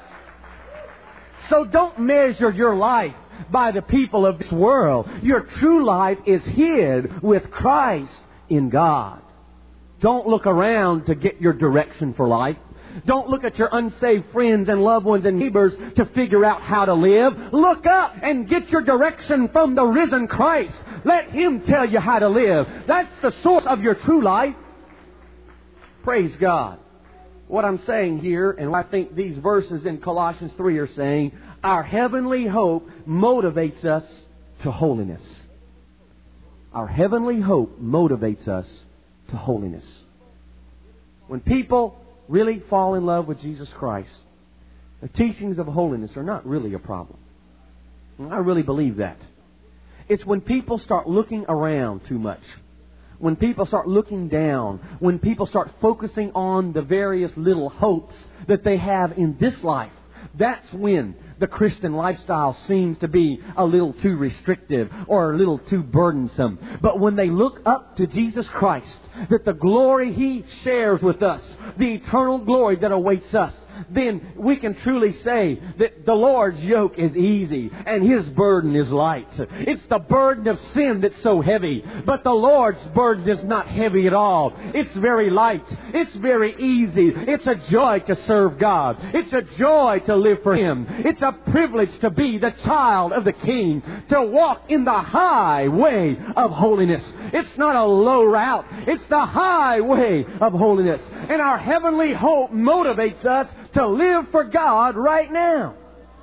So don't measure your life by the people of this world. Your true life is hid with Christ in God. Don't look around to get your direction for life. Don't look at your unsaved friends and loved ones and neighbors to figure out how to live. Look up and get your direction from the risen Christ. Let Him tell you how to live. That's the source of your true life. Praise God. What I'm saying here, and I think these verses in Colossians three are saying, our heavenly hope motivates us to holiness. Our heavenly hope motivates us to holiness. When people really fall in love with Jesus Christ, the teachings of holiness are not really a problem. And I really believe that. It's when people start looking around too much. When people start looking down. When people start focusing on the various little hopes that they have in this life. That's when the Christian lifestyle seems to be a little too restrictive or a little too burdensome. But when they look up to Jesus Christ, that the glory He shares with us, the eternal glory that awaits us, then we can truly say that the Lord's yoke is easy and His burden is light. It's the burden of sin that's so heavy, but the Lord's burden is not heavy at all. It's very light. It's very easy. It's a joy to serve God. It's a joy to live for Him. It's a privilege to be the child of the King, to walk in the high way of holiness. It's not a low route. It's the high way of holiness. And our heavenly hope motivates us to live for God right now.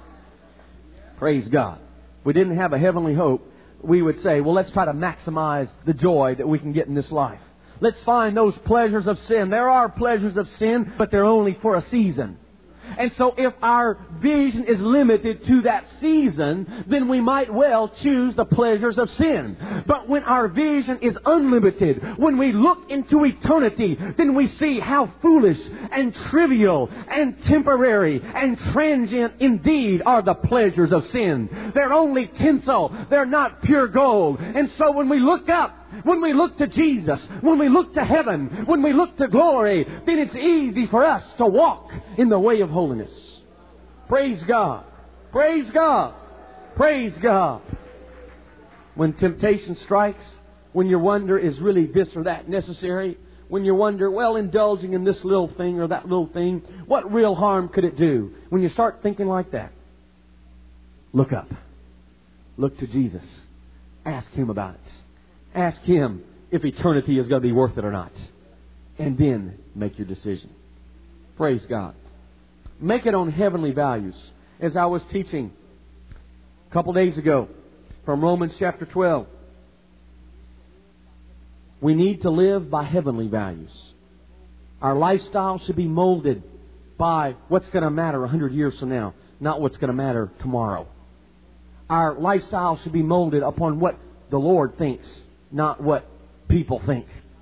Praise God. If we didn't have a heavenly hope, we would say, well, let's try to maximize the joy that we can get in this life. Let's find those pleasures of sin. There are pleasures of sin, but they're only for a season. And so if our vision is limited to that season, then we might well choose the pleasures of sin. But when our vision is unlimited, when we look into eternity, then we see how foolish and trivial and temporary and transient indeed are the pleasures of sin. They're only tinsel. They're not pure gold. And so when we look up, when we look to Jesus, when we look to heaven, when we look to glory, then it's easy for us to walk in the way of holiness. Praise God. Praise God. Praise God. When temptation strikes, when your wonder is really this or that necessary, when you wonder, well, indulging in this little thing or that little thing, what real harm could it do? When you start thinking like that, look up. Look to Jesus. Ask Him about it. Ask Him if eternity is going to be worth it or not. And then make your decision. Praise God. Make it on heavenly values. As I was teaching a couple days ago from Romans chapter twelve, we need to live by heavenly values. Our lifestyle should be molded by what's going to matter a hundred years from now, not what's going to matter tomorrow. Our lifestyle should be molded upon what the Lord thinks, not what people think.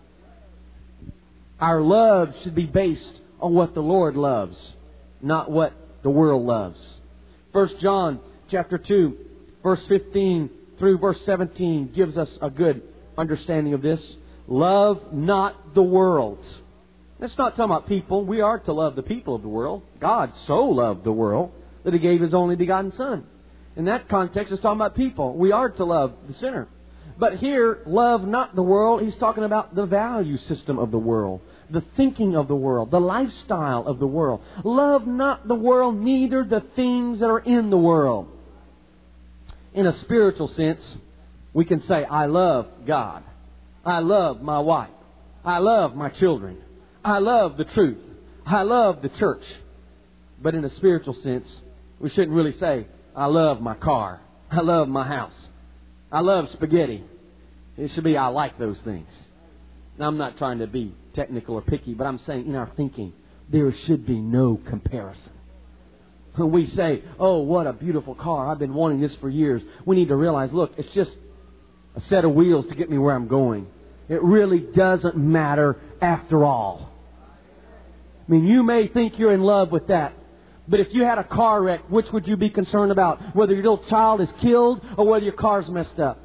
Our love should be based on what the Lord loves, not what the world loves. First John chapter two, verse fifteen through verse seventeen gives us a good understanding of this. Love not the world. That's not talking about people. We are to love the people of the world. God so loved the world that He gave His only begotten Son. In that context, it's talking about people. We are to love the sinner. But here, love not the world. He's talking about the value system of the world, the thinking of the world, the lifestyle of the world. Love not the world, neither the things that are in the world. In a spiritual sense, we can say, I love God. I love my wife. I love my children. I love the truth. I love the church. But in a spiritual sense, we shouldn't really say, I love my car. I love my house. I love spaghetti. It should be, I like those things. Now, I'm not trying to be technical or picky, but I'm saying in our thinking, there should be no comparison. When we say, oh, what a beautiful car. I've been wanting this for years. We need to realize, look, it's just a set of wheels to get me where I'm going. It really doesn't matter after all. I mean, you may think you're in love with that. But if you had a car wreck, which would you be concerned about? Whether your little child is killed or whether your car's messed up?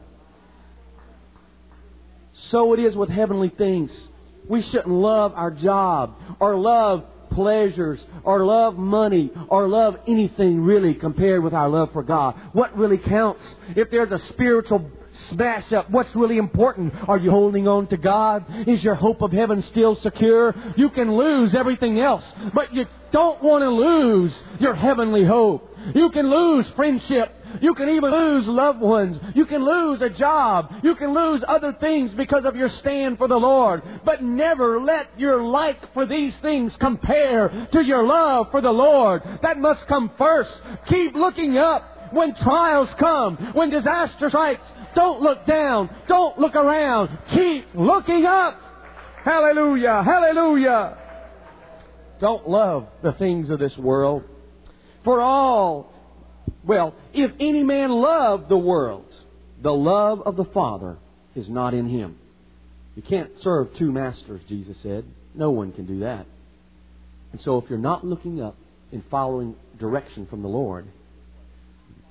So it is with heavenly things. We shouldn't love our job or love pleasures or love money or love anything really compared with our love for God. What really counts? If there's a spiritual smash up, what's really important? Are you holding on to God? Is your hope of heaven still secure? You can lose everything else, but you don't want to lose your heavenly hope. You can lose friendship. You can even lose loved ones. You can lose a job. You can lose other things because of your stand for the Lord. But never let your like for these things compare to your love for the Lord. That must come first. Keep looking up. When trials come, when disaster strikes, don't look down. Don't look around. Keep looking up. Hallelujah. Hallelujah. Don't love the things of this world. For all, well, if any man love the world, the love of the Father is not in him. You can't serve two masters, Jesus said. No one can do that. And so if you're not looking up and following direction from the Lord,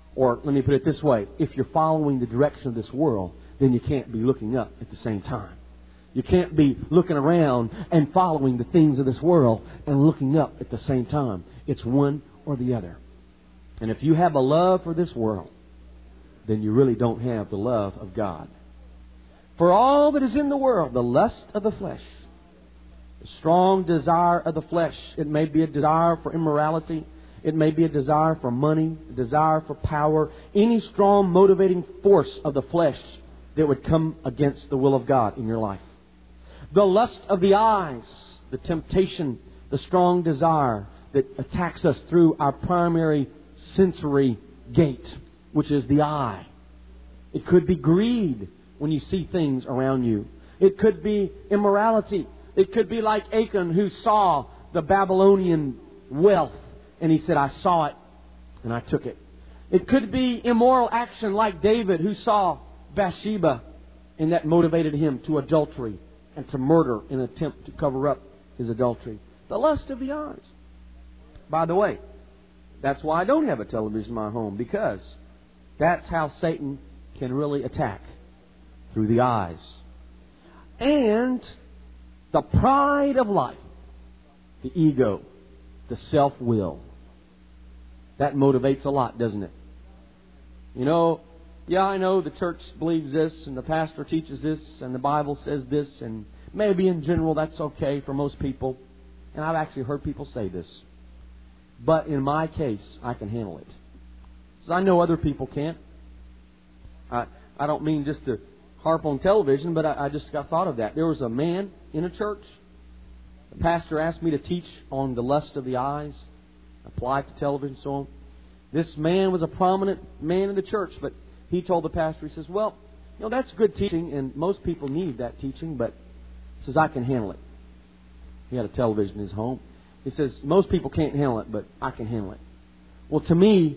Or let me put it this way. If you're following the direction of this world, then you can't be looking up at the same time. You can't be looking around and following the things of this world and looking up at the same time. It's one or the other. And if you have a love for this world, then you really don't have the love of God. For all that is in the world, the lust of the flesh, the strong desire of the flesh, it may be a desire for immorality, it may be a desire for money, a desire for power, any strong motivating force of the flesh that would come against the will of God in your life. The lust of the eyes, the temptation, the strong desire that attacks us through our primary sensory gate, which is the eye. It could be greed when you see things around you. It could be immorality. It could be like Achan, who saw the Babylonian wealth and he said, I saw it and I took it. It could be immoral action like David, who saw Bathsheba and that motivated him to adultery and to murder in an attempt to cover up his adultery. The lust of the eyes. By the way, that's why I don't have a television in my home, because that's how Satan can really attack, through the eyes. And the pride of life, the ego, the self-will. That motivates a lot, doesn't it? You know, yeah, I know the church believes this, and the pastor teaches this, and the Bible says this, and maybe in general that's okay for most people. And I've actually heard people say this. But in my case, I can handle it. So I know other people can't. I, I don't mean just to harp on television, but I, I just got thought of that. There was a man in a church. The pastor asked me to teach on the lust of the eyes, apply it to television and so on. This man was a prominent man in the church, but he told the pastor, he says, well, you know, that's good teaching, and most people need that teaching, but he says, I can handle it. He had a television in his home. He says, most people can't handle it, but I can handle it. Well, to me,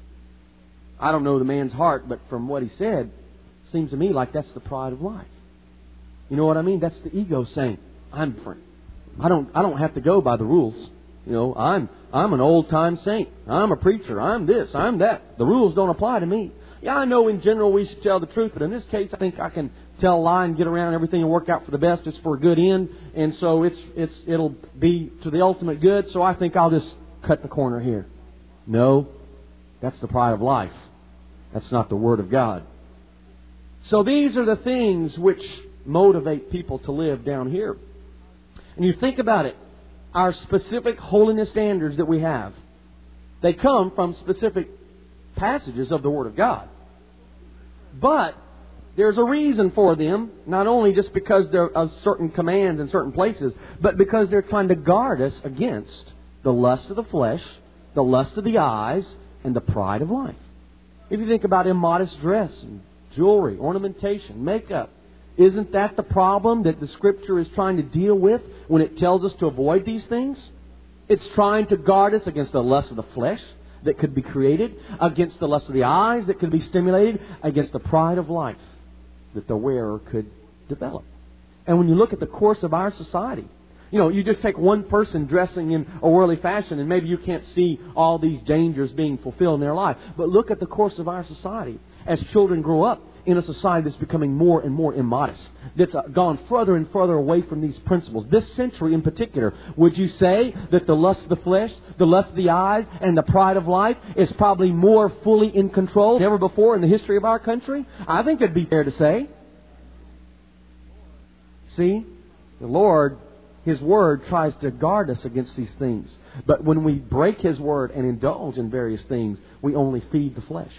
I don't know the man's heart, but from what he said, it seems to me like that's the pride of life. You know what I mean? That's the ego saying, I'm different. I don't I don't have to go by the rules. You know, I'm I'm an old-time saint. I'm a preacher. I'm this. I'm that. The rules don't apply to me. Yeah, I know in general we should tell the truth, but in this case I think I can tell a lie and get around everything and work out for the best. It's for a good end, and so it's it's it'll be to the ultimate good, so I think I'll just cut the corner here. No, that's the pride of life. That's not the Word of God. So these are the things which motivate people to live down here. And you think about it, our specific holiness standards that we have, they come from specific passages of the Word of God. But there's a reason for them, not only just because they're of certain commands in certain places, but because they're trying to guard us against the lust of the flesh, the lust of the eyes, and the pride of life. If you think about immodest dress and jewelry, ornamentation, makeup, isn't that the problem that the Scripture is trying to deal with when it tells us to avoid these things? It's trying to guard us against the lust of the flesh that could be created, against the lust of the eyes that could be stimulated, against the pride of life that the wearer could develop. And when you look at the course of our society, you know, you just take one person dressing in a worldly fashion and maybe you can't see all these dangers being fulfilled in their life. But look at the course of our society as children grow up in a society that's becoming more and more immodest, that's gone further and further away from these principles. This century in particular, would you say that the lust of the flesh, the lust of the eyes, and the pride of life is probably more fully in control than ever before in the history of our country? I think it'd be fair to say. See, the Lord, His Word tries to guard us against these things. But when we break His Word and indulge in various things, we only feed the flesh.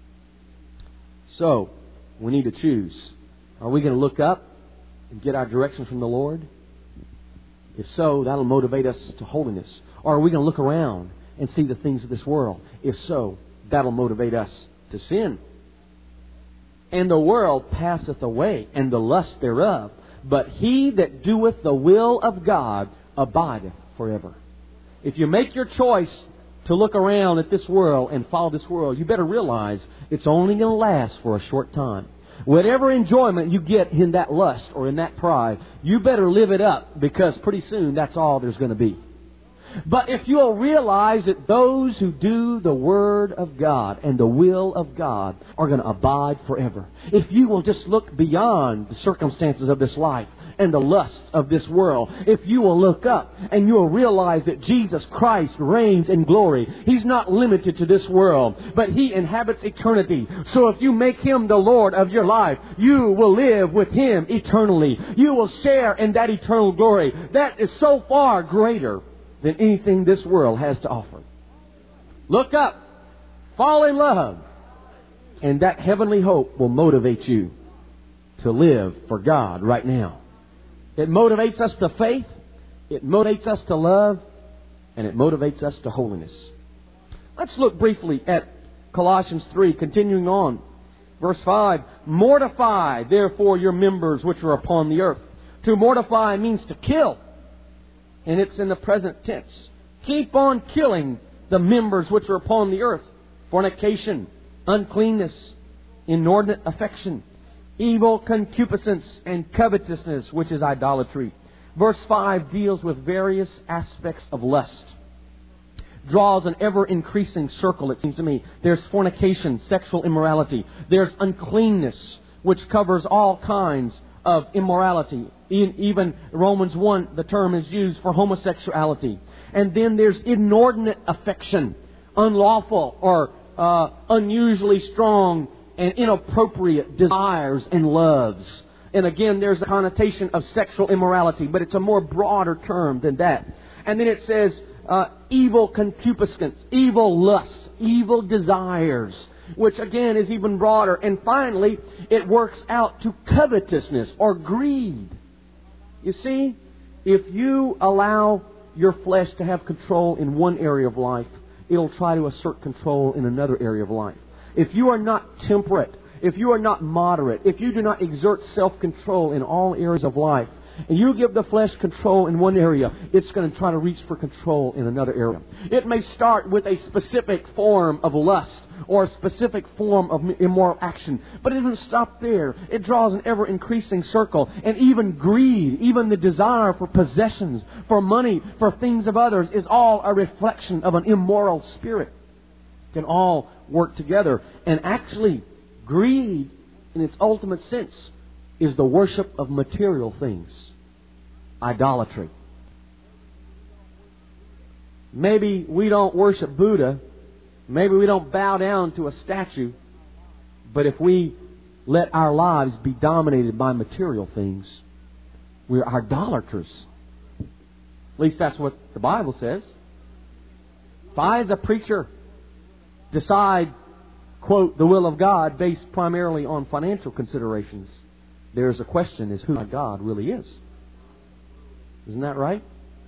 So, we need to choose. Are we going to look up and get our direction from the Lord? If so, that'll motivate us to holiness. Or are we going to look around and see the things of this world? If so, that'll motivate us to sin. And the world passeth away, and the lust thereof. But he that doeth the will of God abideth forever. If you make your choice to look around at this world and follow this world, you better realize it's only going to last for a short time. Whatever enjoyment you get in that lust or in that pride, you better live it up, because pretty soon that's all there's going to be. But if you'll realize that those who do the Word of God and the will of God are going to abide forever. If you will just look beyond the circumstances of this life and the lusts of this world, if you will look up and you will realize that Jesus Christ reigns in glory. He's not limited to this world, but He inhabits eternity. So if you make Him the Lord of your life, you will live with Him eternally. You will share in that eternal glory. That is so far greater than anything this world has to offer. Look up, fall in love, and that heavenly hope will motivate you to live for God right now. It motivates us to faith, it motivates us to love, and it motivates us to holiness. Let's look briefly at Colossians three, continuing on. Verse five, mortify therefore your members which are upon the earth. To mortify means to kill, and it's in the present tense. Keep on killing the members which are upon the earth. Fornication, uncleanness, inordinate affection, evil concupiscence, and covetousness, which is idolatry. Verse five deals with various aspects of lust. Draws an ever-increasing circle, it seems to me. There's fornication, sexual immorality. There's uncleanness, which covers all kinds of immorality. Even Romans one, the term is used for homosexuality. And then there's inordinate affection, unlawful or uh, unusually strong and inappropriate desires and loves. And again, there's a connotation of sexual immorality, but it's a more broader term than that. And then it says uh, evil concupiscence, evil lusts, evil desires, which again is even broader. And finally, it works out to covetousness or greed. You see, if you allow your flesh to have control in one area of life, it'll try to assert control in another area of life. If you are not temperate, if you are not moderate, if you do not exert self-control in all areas of life, and you give the flesh control in one area, it's going to try to reach for control in another area. It may start with a specific form of lust or a specific form of immoral action, but it doesn't stop there. It draws an ever-increasing circle. And even greed, even the desire for possessions, for money, for things of others, is all a reflection of an immoral spirit. Can all work together. And actually, greed, in its ultimate sense, is the worship of material things. Idolatry. Maybe we don't worship Buddha. Maybe we don't bow down to a statue. But if we let our lives be dominated by material things, we're idolaters. At least that's what the Bible says. If I, as a preacher, decide, quote, the will of God based primarily on financial considerations, there's a question, is who my God really is. Isn't that right?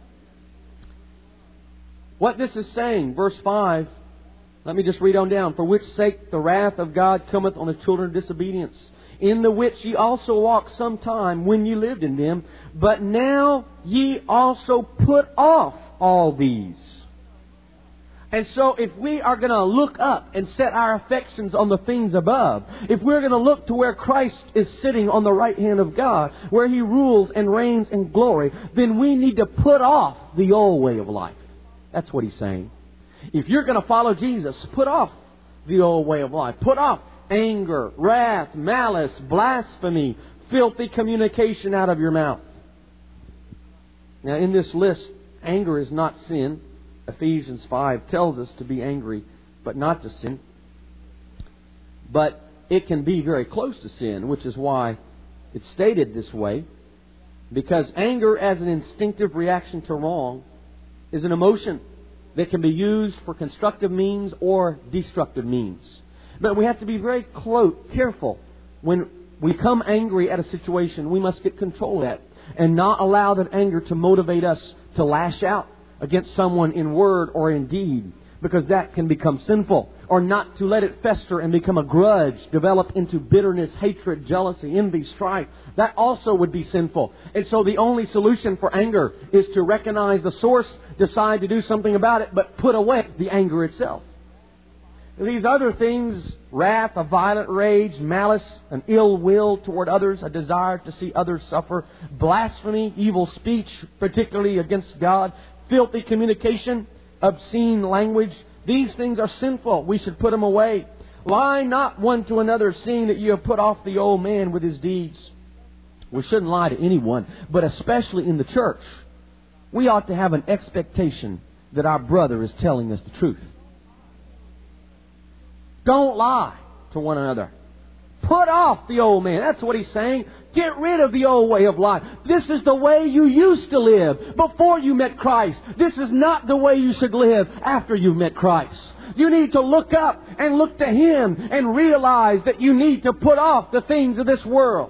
What this is saying, verse five, let me just read on down. For which sake the wrath of God cometh on the children of disobedience, in the which ye also walked sometime when ye lived in them, but now ye also put off all these. And so if we are going to look up and set our affections on the things above, if we're going to look to where Christ is sitting on the right hand of God, where He rules and reigns in glory, then we need to put off the old way of life. That's what He's saying. If you're going to follow Jesus, put off the old way of life. Put off anger, wrath, malice, blasphemy, filthy communication out of your mouth. Now in this list, anger is not sin. Ephesians five tells us to be angry, but not to sin. But it can be very close to sin, which is why it's stated this way. Because anger, as an instinctive reaction to wrong, is an emotion that can be used for constructive means or destructive means. But we have to be very close, careful. When we become angry at a situation, we must get control of that and not allow that anger to motivate us to lash out against someone in word or in deed, because that can become sinful. Or not to let it fester and become a grudge, develop into bitterness, hatred, jealousy, envy, strife. That also would be sinful. And so the only solution for anger is to recognize the source, decide to do something about it, but put away the anger itself. These other things, wrath, a violent rage, malice, an ill will toward others, a desire to see others suffer, blasphemy, evil speech, particularly against God, filthy communication, obscene language. These things are sinful. We should put them away. Lie not one to another, seeing that you have put off the old man with his deeds. We shouldn't lie to anyone, but especially in the church. We ought to have an expectation that our brother is telling us the truth. Don't lie to one another. Put off the old man. That's what he's saying. Get rid of the old way of life. This is the way you used to live before you met Christ. This is not the way you should live after you've met Christ. You need to look up and look to Him and realize that you need to put off the things of this world.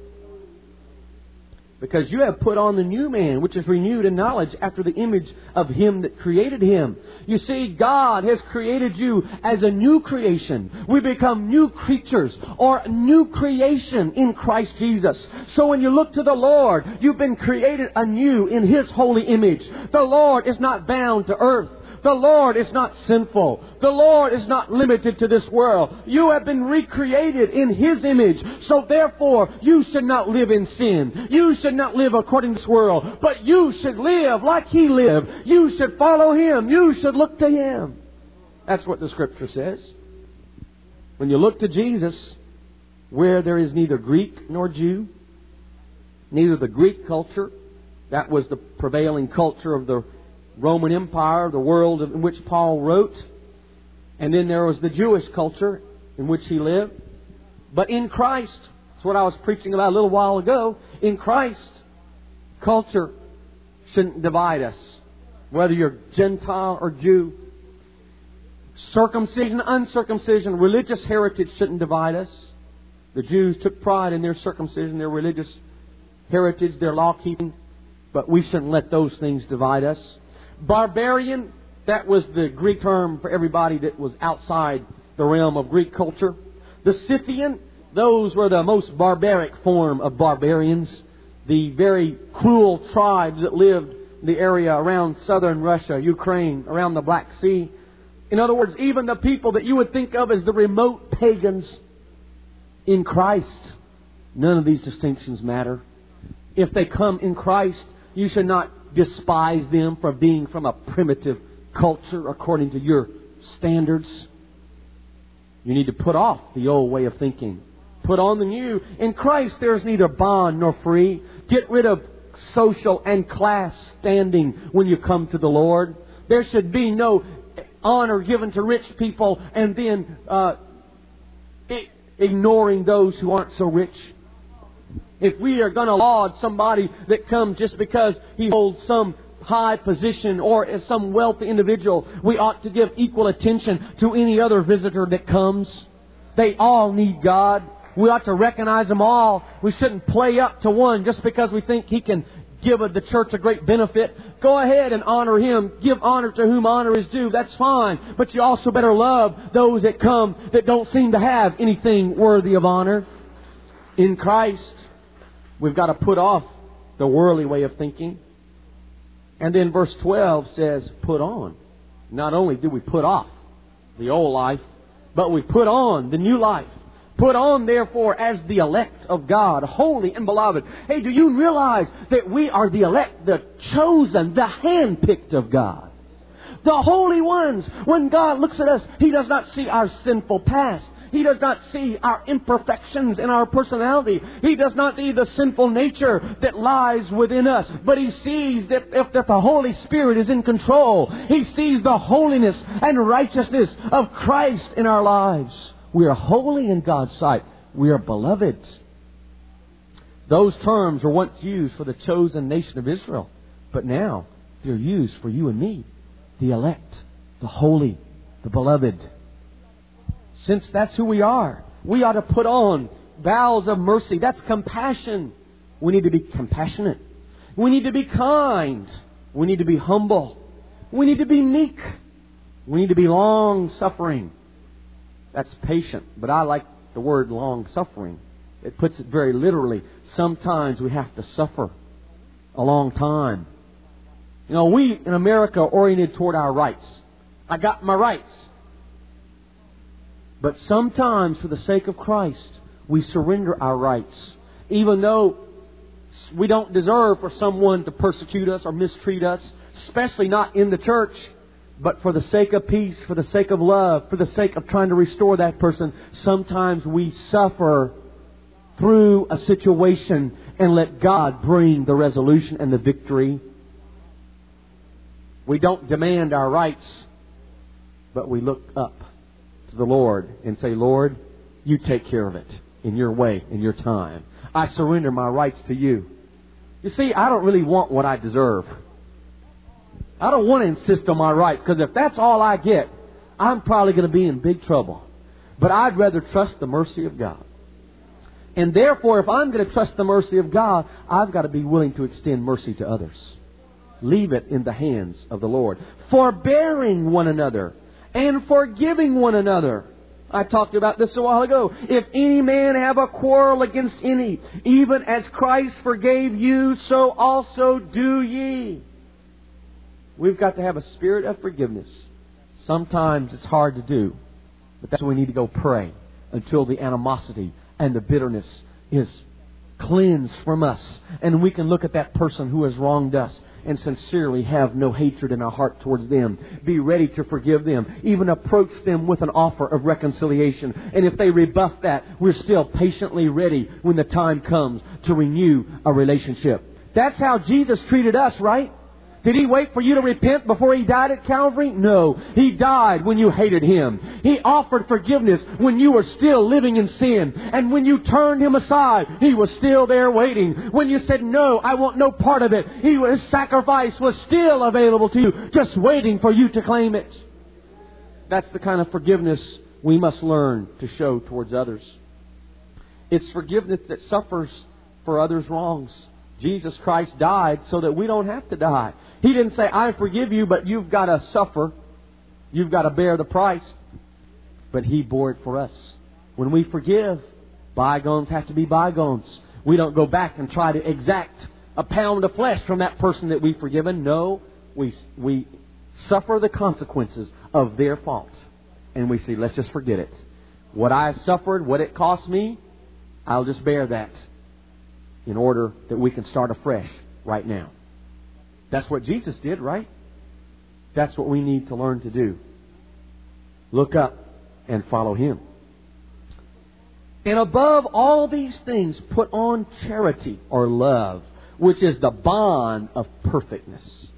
Because you have put on the new man, which is renewed in knowledge after the image of Him that created him. You see, God has created you as a new creation. We become new creatures or new creation in Christ Jesus. So when you look to the Lord, you've been created anew in His holy image. The Lord is not bound to earth. The Lord is not sinful. The Lord is not limited to this world. You have been recreated in His image. So therefore, you should not live in sin. You should not live according to this world. But you should live like He lived. You should follow Him. You should look to Him. That's what the Scripture says. When you look to Jesus, where there is neither Greek nor Jew, neither the Greek culture, that was the prevailing culture of the Roman Empire, the world in which Paul wrote. And then there was the Jewish culture in which he lived. But in Christ, that's what I was preaching about a little while ago. In Christ, culture shouldn't divide us. Whether you're Gentile or Jew. Circumcision, uncircumcision, religious heritage shouldn't divide us. The Jews took pride in their circumcision, their religious heritage, their law-keeping. But we shouldn't let those things divide us. Barbarian, that was the Greek term for everybody that was outside the realm of Greek culture. The Scythian, those were the most barbaric form of barbarians. The very cruel tribes that lived in the area around southern Russia, Ukraine, around the Black Sea. In other words, even the people that you would think of as the remote pagans in Christ, none of these distinctions matter. If they come in Christ, you should not despise them for being from a primitive culture according to your standards. You need to put off the old way of thinking. Put on the new. In Christ there is neither bond nor free. Get rid of social and class standing when you come to the Lord. There should be no honor given to rich people and then uh, ignoring those who aren't so rich. If we are going to laud somebody that comes just because he holds some high position or is some wealthy individual, we ought to give equal attention to any other visitor that comes. They all need God. We ought to recognize them all. We shouldn't play up to one just because we think he can give the church a great benefit. Go ahead and honor him. Give honor to whom honor is due. That's fine. But you also better love those that come that don't seem to have anything worthy of honor. In Christ, we've got to put off the worldly way of thinking. And then verse twelve says, put on. Not only do we put off the old life, but we put on the new life. Put on, therefore, as the elect of God, holy and beloved. Hey, do you realize that we are the elect, the chosen, the handpicked of God? The holy ones. When God looks at us, He does not see our sinful past. He does not see our imperfections in our personality. He does not see the sinful nature that lies within us. But He sees that if that the Holy Spirit is in control, He sees the holiness and righteousness of Christ in our lives. We are holy in God's sight. We are beloved. Those terms were once used for the chosen nation of Israel. But now they're used for you and me. The elect, the holy, the beloved. Since that's who we are, we ought to put on bowels of mercy. That's compassion. We need to be compassionate. We need to be kind. We need to be humble. We need to be meek. We need to be long-suffering. That's patient. But I like the word long-suffering. It puts it very literally. Sometimes we have to suffer a long time. You know, we in America are oriented toward our rights. I got my rights. But sometimes, for the sake of Christ, we surrender our rights. Even though we don't deserve for someone to persecute us or mistreat us. especially not in the church, but for the sake of peace, for the sake of love, for the sake of trying to restore that person, sometimes we suffer through a situation and let God bring the resolution and the victory. We don't demand our rights, but we look up to the Lord and say, Lord, You take care of it in Your way, in Your time. I surrender my rights to You. You see, I don't really want what I deserve. I don't want to insist on my rights, because if that's all I get, I'm probably going to be in big trouble. But I'd rather trust the mercy of God. And therefore, if I'm going to trust the mercy of God, I've got to be willing to extend mercy to others. Leave it in the hands of the Lord. Forbearing one another and forgiving one another. I talked about this a while ago. If any man have a quarrel against any, even as Christ forgave you, so also do ye. We've got to have a spirit of forgiveness. Sometimes it's hard to do, but that's when we need to go pray until the animosity and the bitterness is cleansed from us, and we can look at that person who has wronged us and sincerely have no hatred in our heart towards them. Be ready to forgive them. Even approach them with an offer of reconciliation. And if they rebuff that, we're still patiently ready when the time comes to renew a relationship. That's how Jesus treated us, right? Did He wait for you to repent before He died at Calvary? No. He died when you hated Him. He offered forgiveness when you were still living in sin. And when you turned Him aside, He was still there waiting. When you said, no, I want no part of it, He, His sacrifice was still available to you, just waiting for you to claim it. That's the kind of forgiveness we must learn to show towards others. It's forgiveness that suffers for others' wrongs. Jesus Christ died so that we don't have to die. He didn't say, I forgive you, but you've got to suffer. You've got to bear the price. But He bore it for us. When we forgive, bygones have to be bygones. We don't go back and try to exact a pound of flesh from that person that we've forgiven. No, we, we suffer the consequences of their fault. And we say, let's just forget it. What I suffered, what it cost me, I'll just bear that, in order that we can start afresh right now. That's what Jesus did, right? That's what we need to learn to do. Look up and follow Him. And above all these things, put on charity or love, which is the bond of perfectness.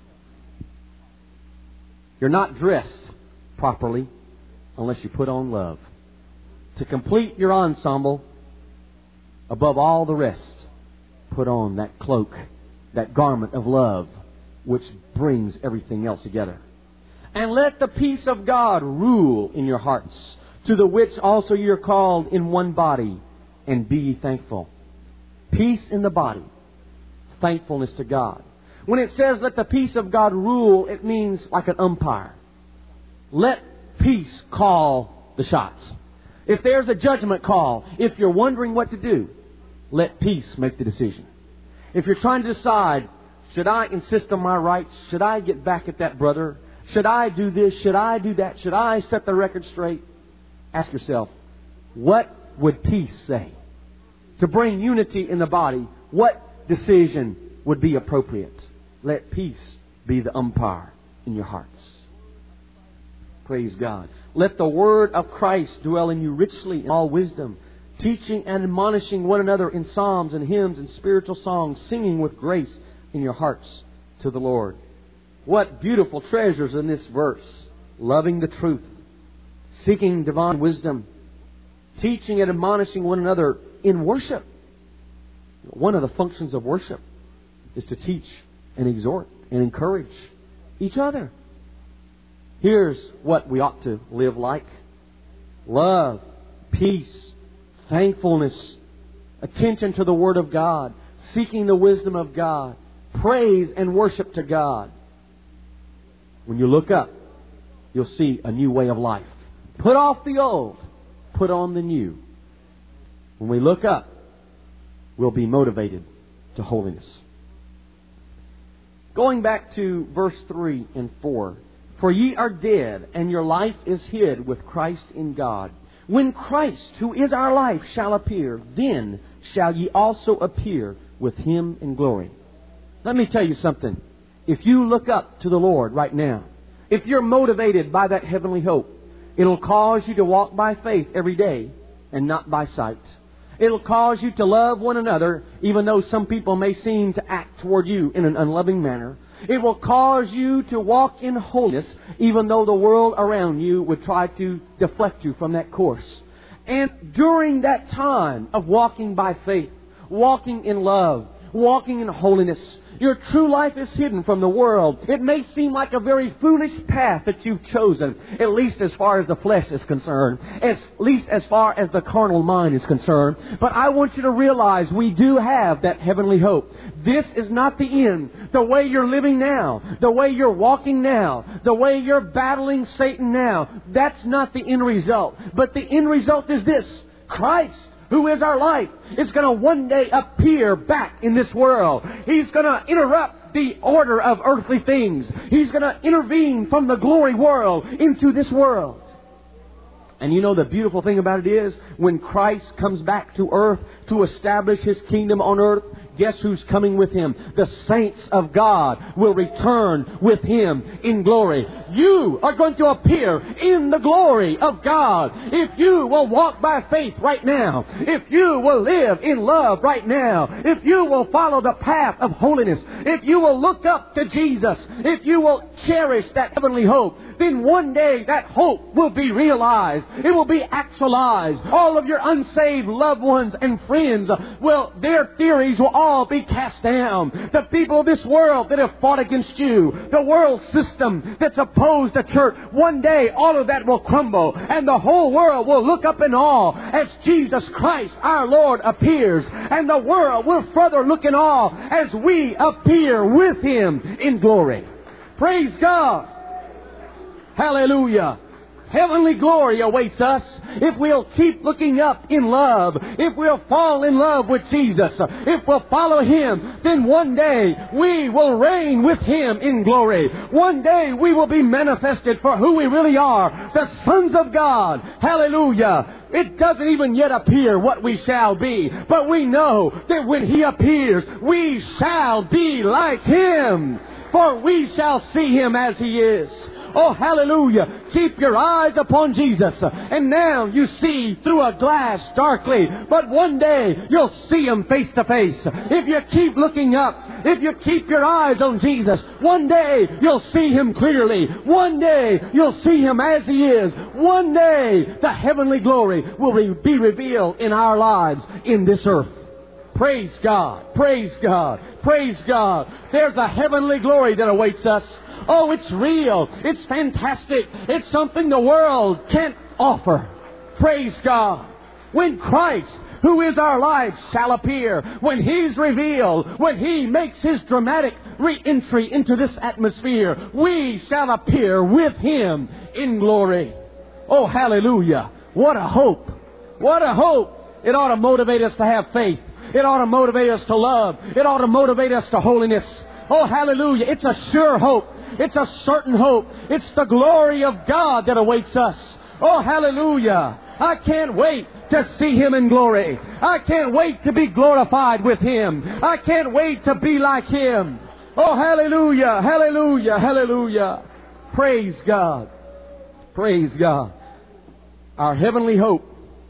You're not dressed properly unless you put on love. To complete your ensemble, above all the rest, put on that cloak, that garment of love, which brings everything else together. And let the peace of God rule in your hearts, to the which also you are called in one body, and be ye thankful. Peace in the body, thankfulness to God. When it says let the peace of God rule, it means like an umpire. Let peace call the shots. If there's a judgment call, if you're wondering what to do, let peace make the decision. If you're trying to decide, should I insist on my rights? Should I get back at that brother? Should I do this? Should I do that? Should I set the record straight? Ask yourself, what would peace say? To bring unity in the body, what decision would be appropriate? Let peace be the umpire in your hearts. Praise God. Let the word of Christ dwell in you richly in all wisdom, teaching and admonishing one another in psalms and hymns and spiritual songs, singing with grace in your hearts to the Lord. What beautiful treasures in this verse. Loving the truth, seeking divine wisdom, teaching and admonishing one another in worship. One of the functions of worship is to teach and exhort and encourage each other. Here's what we ought to live like. Love, peace, thankfulness, attention to the Word of God, seeking the wisdom of God, praise and worship to God. When you look up, you'll see a new way of life. Put off the old, put on the new. When we look up, we'll be motivated to holiness. Going back to verse three and four. For ye are dead, and your life is hid with Christ in God. When Christ, who is our life, shall appear, then shall ye also appear with Him in glory. Let me tell you something. if you look up to the Lord right now, if you're motivated by that heavenly hope, it'll cause you to walk by faith every day and not by sight. It'll cause you to love one another, even though some people may seem to act toward you in an unloving manner. It will cause you to walk in holiness, even though the world around you would try to deflect you from that course. And during that time of walking by faith, walking in love, walking in holiness, your true life is hidden from the world. It may seem like a very foolish path that you've chosen, at least as far as the flesh is concerned, at least as far as the carnal mind is concerned. But I want you to realize we do have that heavenly hope. This is not the end. The way you're living now, the way you're walking now, the way you're battling Satan now, that's not the end result. But the end result is this: Christ, who is our life, is going to one day appear back in this world. He's going to interrupt the order of earthly things. He's going to intervene from the glory world into this world. And you know the beautiful thing about it is, when Christ comes back to earth to establish His kingdom on earth, guess who's coming with Him? The saints of God will return with Him in glory. You are going to appear in the glory of God if you will walk by faith right now, if you will live in love right now, if you will follow the path of holiness, if you will look up to Jesus, if you will cherish that heavenly hope, then one day that hope will be realized. It will be actualized. All of your unsaved loved ones and friends, well, their theories will all be cast down. The people of this world that have fought against you, the world system that's opposed the church, one day all of that will crumble, and the whole world will look up in awe as Jesus Christ, our Lord, appears. And the world will further look in awe as we appear with Him in glory. Praise God. Hallelujah. Heavenly glory awaits us if we'll keep looking up in love, if we'll fall in love with Jesus, if we'll follow Him. Then one day we will reign with Him in glory. One day we will be manifested for who we really are, the sons of God. Hallelujah. It doesn't even yet appear what we shall be, but we know that when He appears, we shall be like Him, for we shall see Him as He is. Oh, hallelujah. Keep your eyes upon Jesus. And now you see through a glass darkly, but one day you'll see Him face to face. If you keep looking up, if you keep your eyes on Jesus, one day you'll see Him clearly. One day you'll see Him as He is. One day the heavenly glory will be revealed in our lives in this earth. Praise God. Praise God. Praise God. There's a heavenly glory that awaits us. Oh, it's real. It's fantastic. It's something the world can't offer. Praise God. When Christ, who is our life, shall appear, when He's revealed, when He makes His dramatic re-entry into this atmosphere, we shall appear with Him in glory. Oh, hallelujah. What a hope. What a hope. It ought to motivate us to have faith. It ought to motivate us to love. It ought to motivate us to holiness. Oh, hallelujah. It's a sure hope. It's a certain hope. It's the glory of God that awaits us. Oh, hallelujah. I can't wait to see Him in glory. I can't wait to be glorified with Him. I can't wait to be like Him. Oh, hallelujah, hallelujah, hallelujah. Praise God. Praise God. Our heavenly hope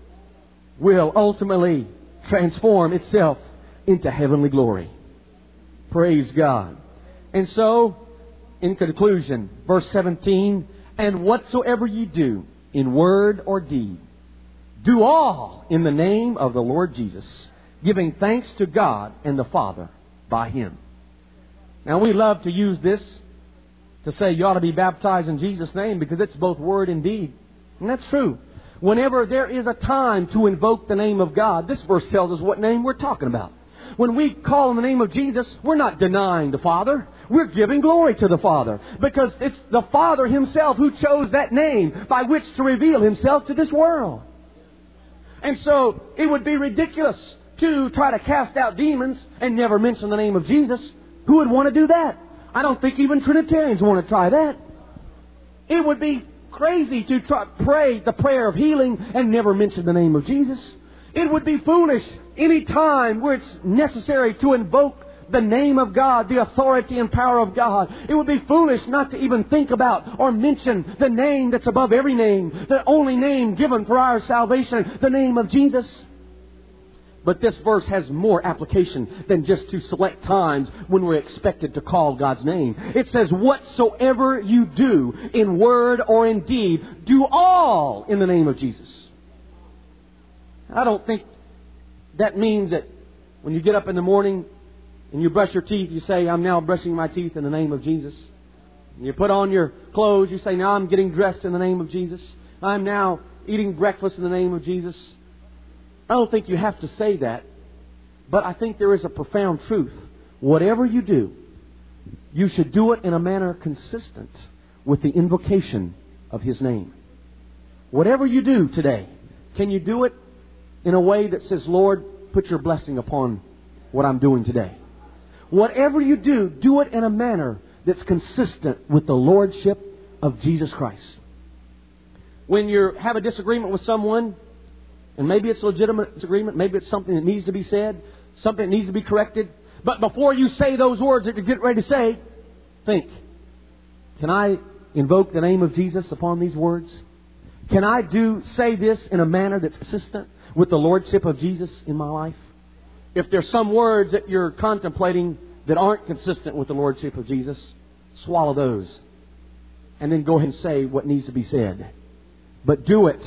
will ultimately transform itself into heavenly glory. Praise God. And so, in conclusion, verse seventeen, and whatsoever ye do, in word or deed, do all in the name of the Lord Jesus, giving thanks to God and the Father by Him. Now, we love to use this to say you ought to be baptized in Jesus' name, because it's both word and deed. And that's true. Whenever there is a time to invoke the name of God, this verse tells us what name we're talking about. When we call on the name of Jesus, we're not denying the Father. We're giving glory to the Father, because it's the Father Himself who chose that name by which to reveal Himself to this world. And so it would be ridiculous to try to cast out demons and never mention the name of Jesus. Who would want to do that? I don't think even Trinitarians want to try that. It would be crazy to try, pray the prayer of healing and never mention the name of Jesus. It would be foolish any time where it's necessary to invoke the name of God, the authority and power of God. It would be foolish not to even think about or mention the name that's above every name, the only name given for our salvation, the name of Jesus. But this verse has more application than just to select times when we're expected to call God's name. It says, whatsoever you do in word or in deed, do all in the name of Jesus. I don't think that means that when you get up in the morning and you brush your teeth, you say, I'm now brushing my teeth in the name of Jesus. And you put on your clothes, you say, now I'm getting dressed in the name of Jesus. I'm now eating breakfast in the name of Jesus. I don't think you have to say that, but I think there is a profound truth. Whatever you do, you should do it in a manner consistent with the invocation of His name. Whatever you do today, can you do it in a way that says, Lord, put your blessing upon what I'm doing today? Whatever you do, do it in a manner that's consistent with the Lordship of Jesus Christ. When you have a disagreement with someone, and maybe it's a legitimate disagreement, maybe it's something that needs to be said, something that needs to be corrected. But before you say those words that you're getting ready to say, think, can I invoke the name of Jesus upon these words? Can I do say this in a manner that's consistent with the Lordship of Jesus in my life? If there's some words that you're contemplating that aren't consistent with the Lordship of Jesus, swallow those. And then go ahead and say what needs to be said. But do it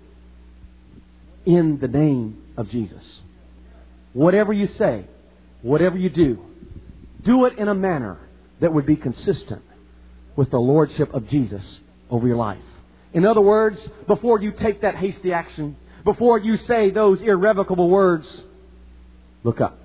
in the name of Jesus. Whatever you say, whatever you do, do it in a manner that would be consistent with the Lordship of Jesus over your life. In other words, before you take that hasty action, before you say those irrevocable words, look up.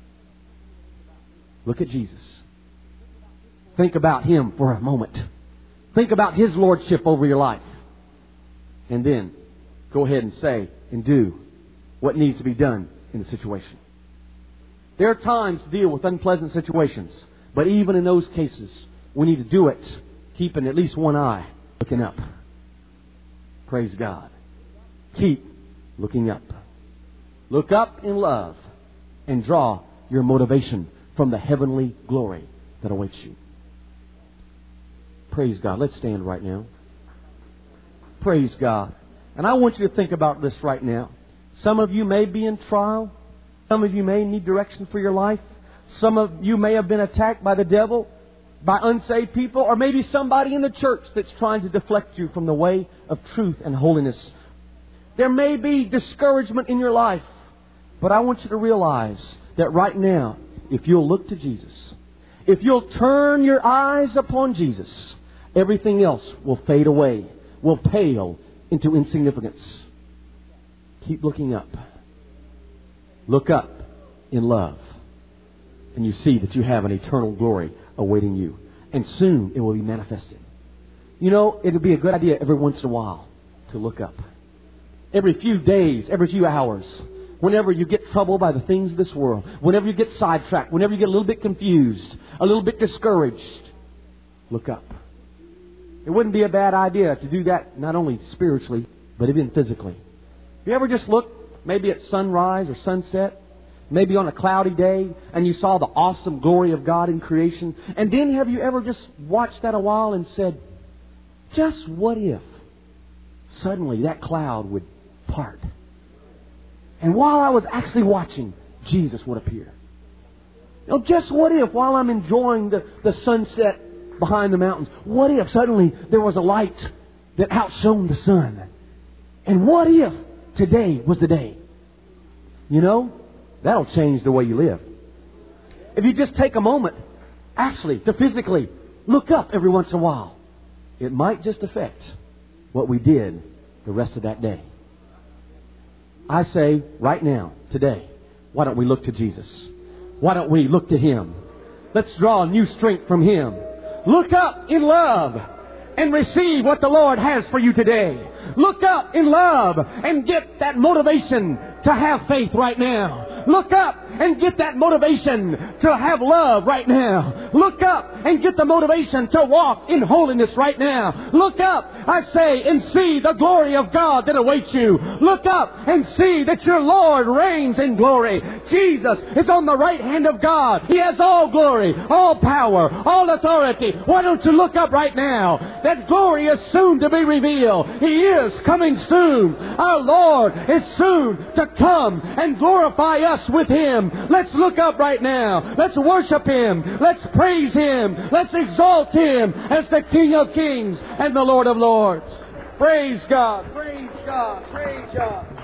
Look at Jesus. Think about Him for a moment. Think about His Lordship over your life. And then go ahead and say and do what needs to be done in the situation. There are times to deal with unpleasant situations, but even in those cases, we need to do it keeping at least one eye looking up. Praise God. Keep looking up. Look up in love and draw your motivation from the heavenly glory that awaits you. Praise God. Let's stand right now. Praise God. And I want you to think about this right now. Some of you may be in trial. Some of you may need direction for your life. Some of you may have been attacked by the devil, by unsaved people, or maybe somebody in the church that's trying to deflect you from the way of truth and holiness. There may be discouragement in your life, but I want you to realize that right now, if you'll look to Jesus, if you'll turn your eyes upon Jesus, everything else will fade away, will pale into insignificance. Keep looking up. Look up in love. And you see that you have an eternal glory awaiting you. And soon it will be manifested. You know, it would be a good idea every once in a while to look up. Every few days, every few hours, whenever you get troubled by the things of this world, whenever you get sidetracked, whenever you get a little bit confused, a little bit discouraged, look up. It wouldn't be a bad idea to do that not only spiritually, but even physically. Have you ever just looked maybe at sunrise or sunset, maybe on a cloudy day, and you saw the awesome glory of God in creation? And then have you ever just watched that a while and said, just what if suddenly that cloud would part? And while I was actually watching, Jesus would appear. You know, just what if while I'm enjoying the, the sunset behind the mountains, what if suddenly there was a light that outshone the sun? And what if today was the day? You know, that'll change the way you live. If you just take a moment, actually, to physically look up every once in a while, it might just affect what we did the rest of that day. I say right now, today, why don't we look to Jesus? Why don't we look to Him? Let's draw new strength from Him. Look up in love and receive what the Lord has for you today. Look up in love and get that motivation to have faith right now. Look up and get that motivation to have love right now. Look up and get the motivation to walk in holiness right now. Look up, I say, and see the glory of God that awaits you. Look up and see that your Lord reigns in glory. Jesus is on the right hand of God. He has all glory, all power, all authority. Why don't you look up right now? That glory is soon to be revealed. He is coming soon. Our Lord is soon to come and glorify us with Him. Let's look up right now. Let's worship Him. Let's praise Him. Let's exalt Him as the King of Kings and the Lord of Lords. Praise God. Praise God. Praise God.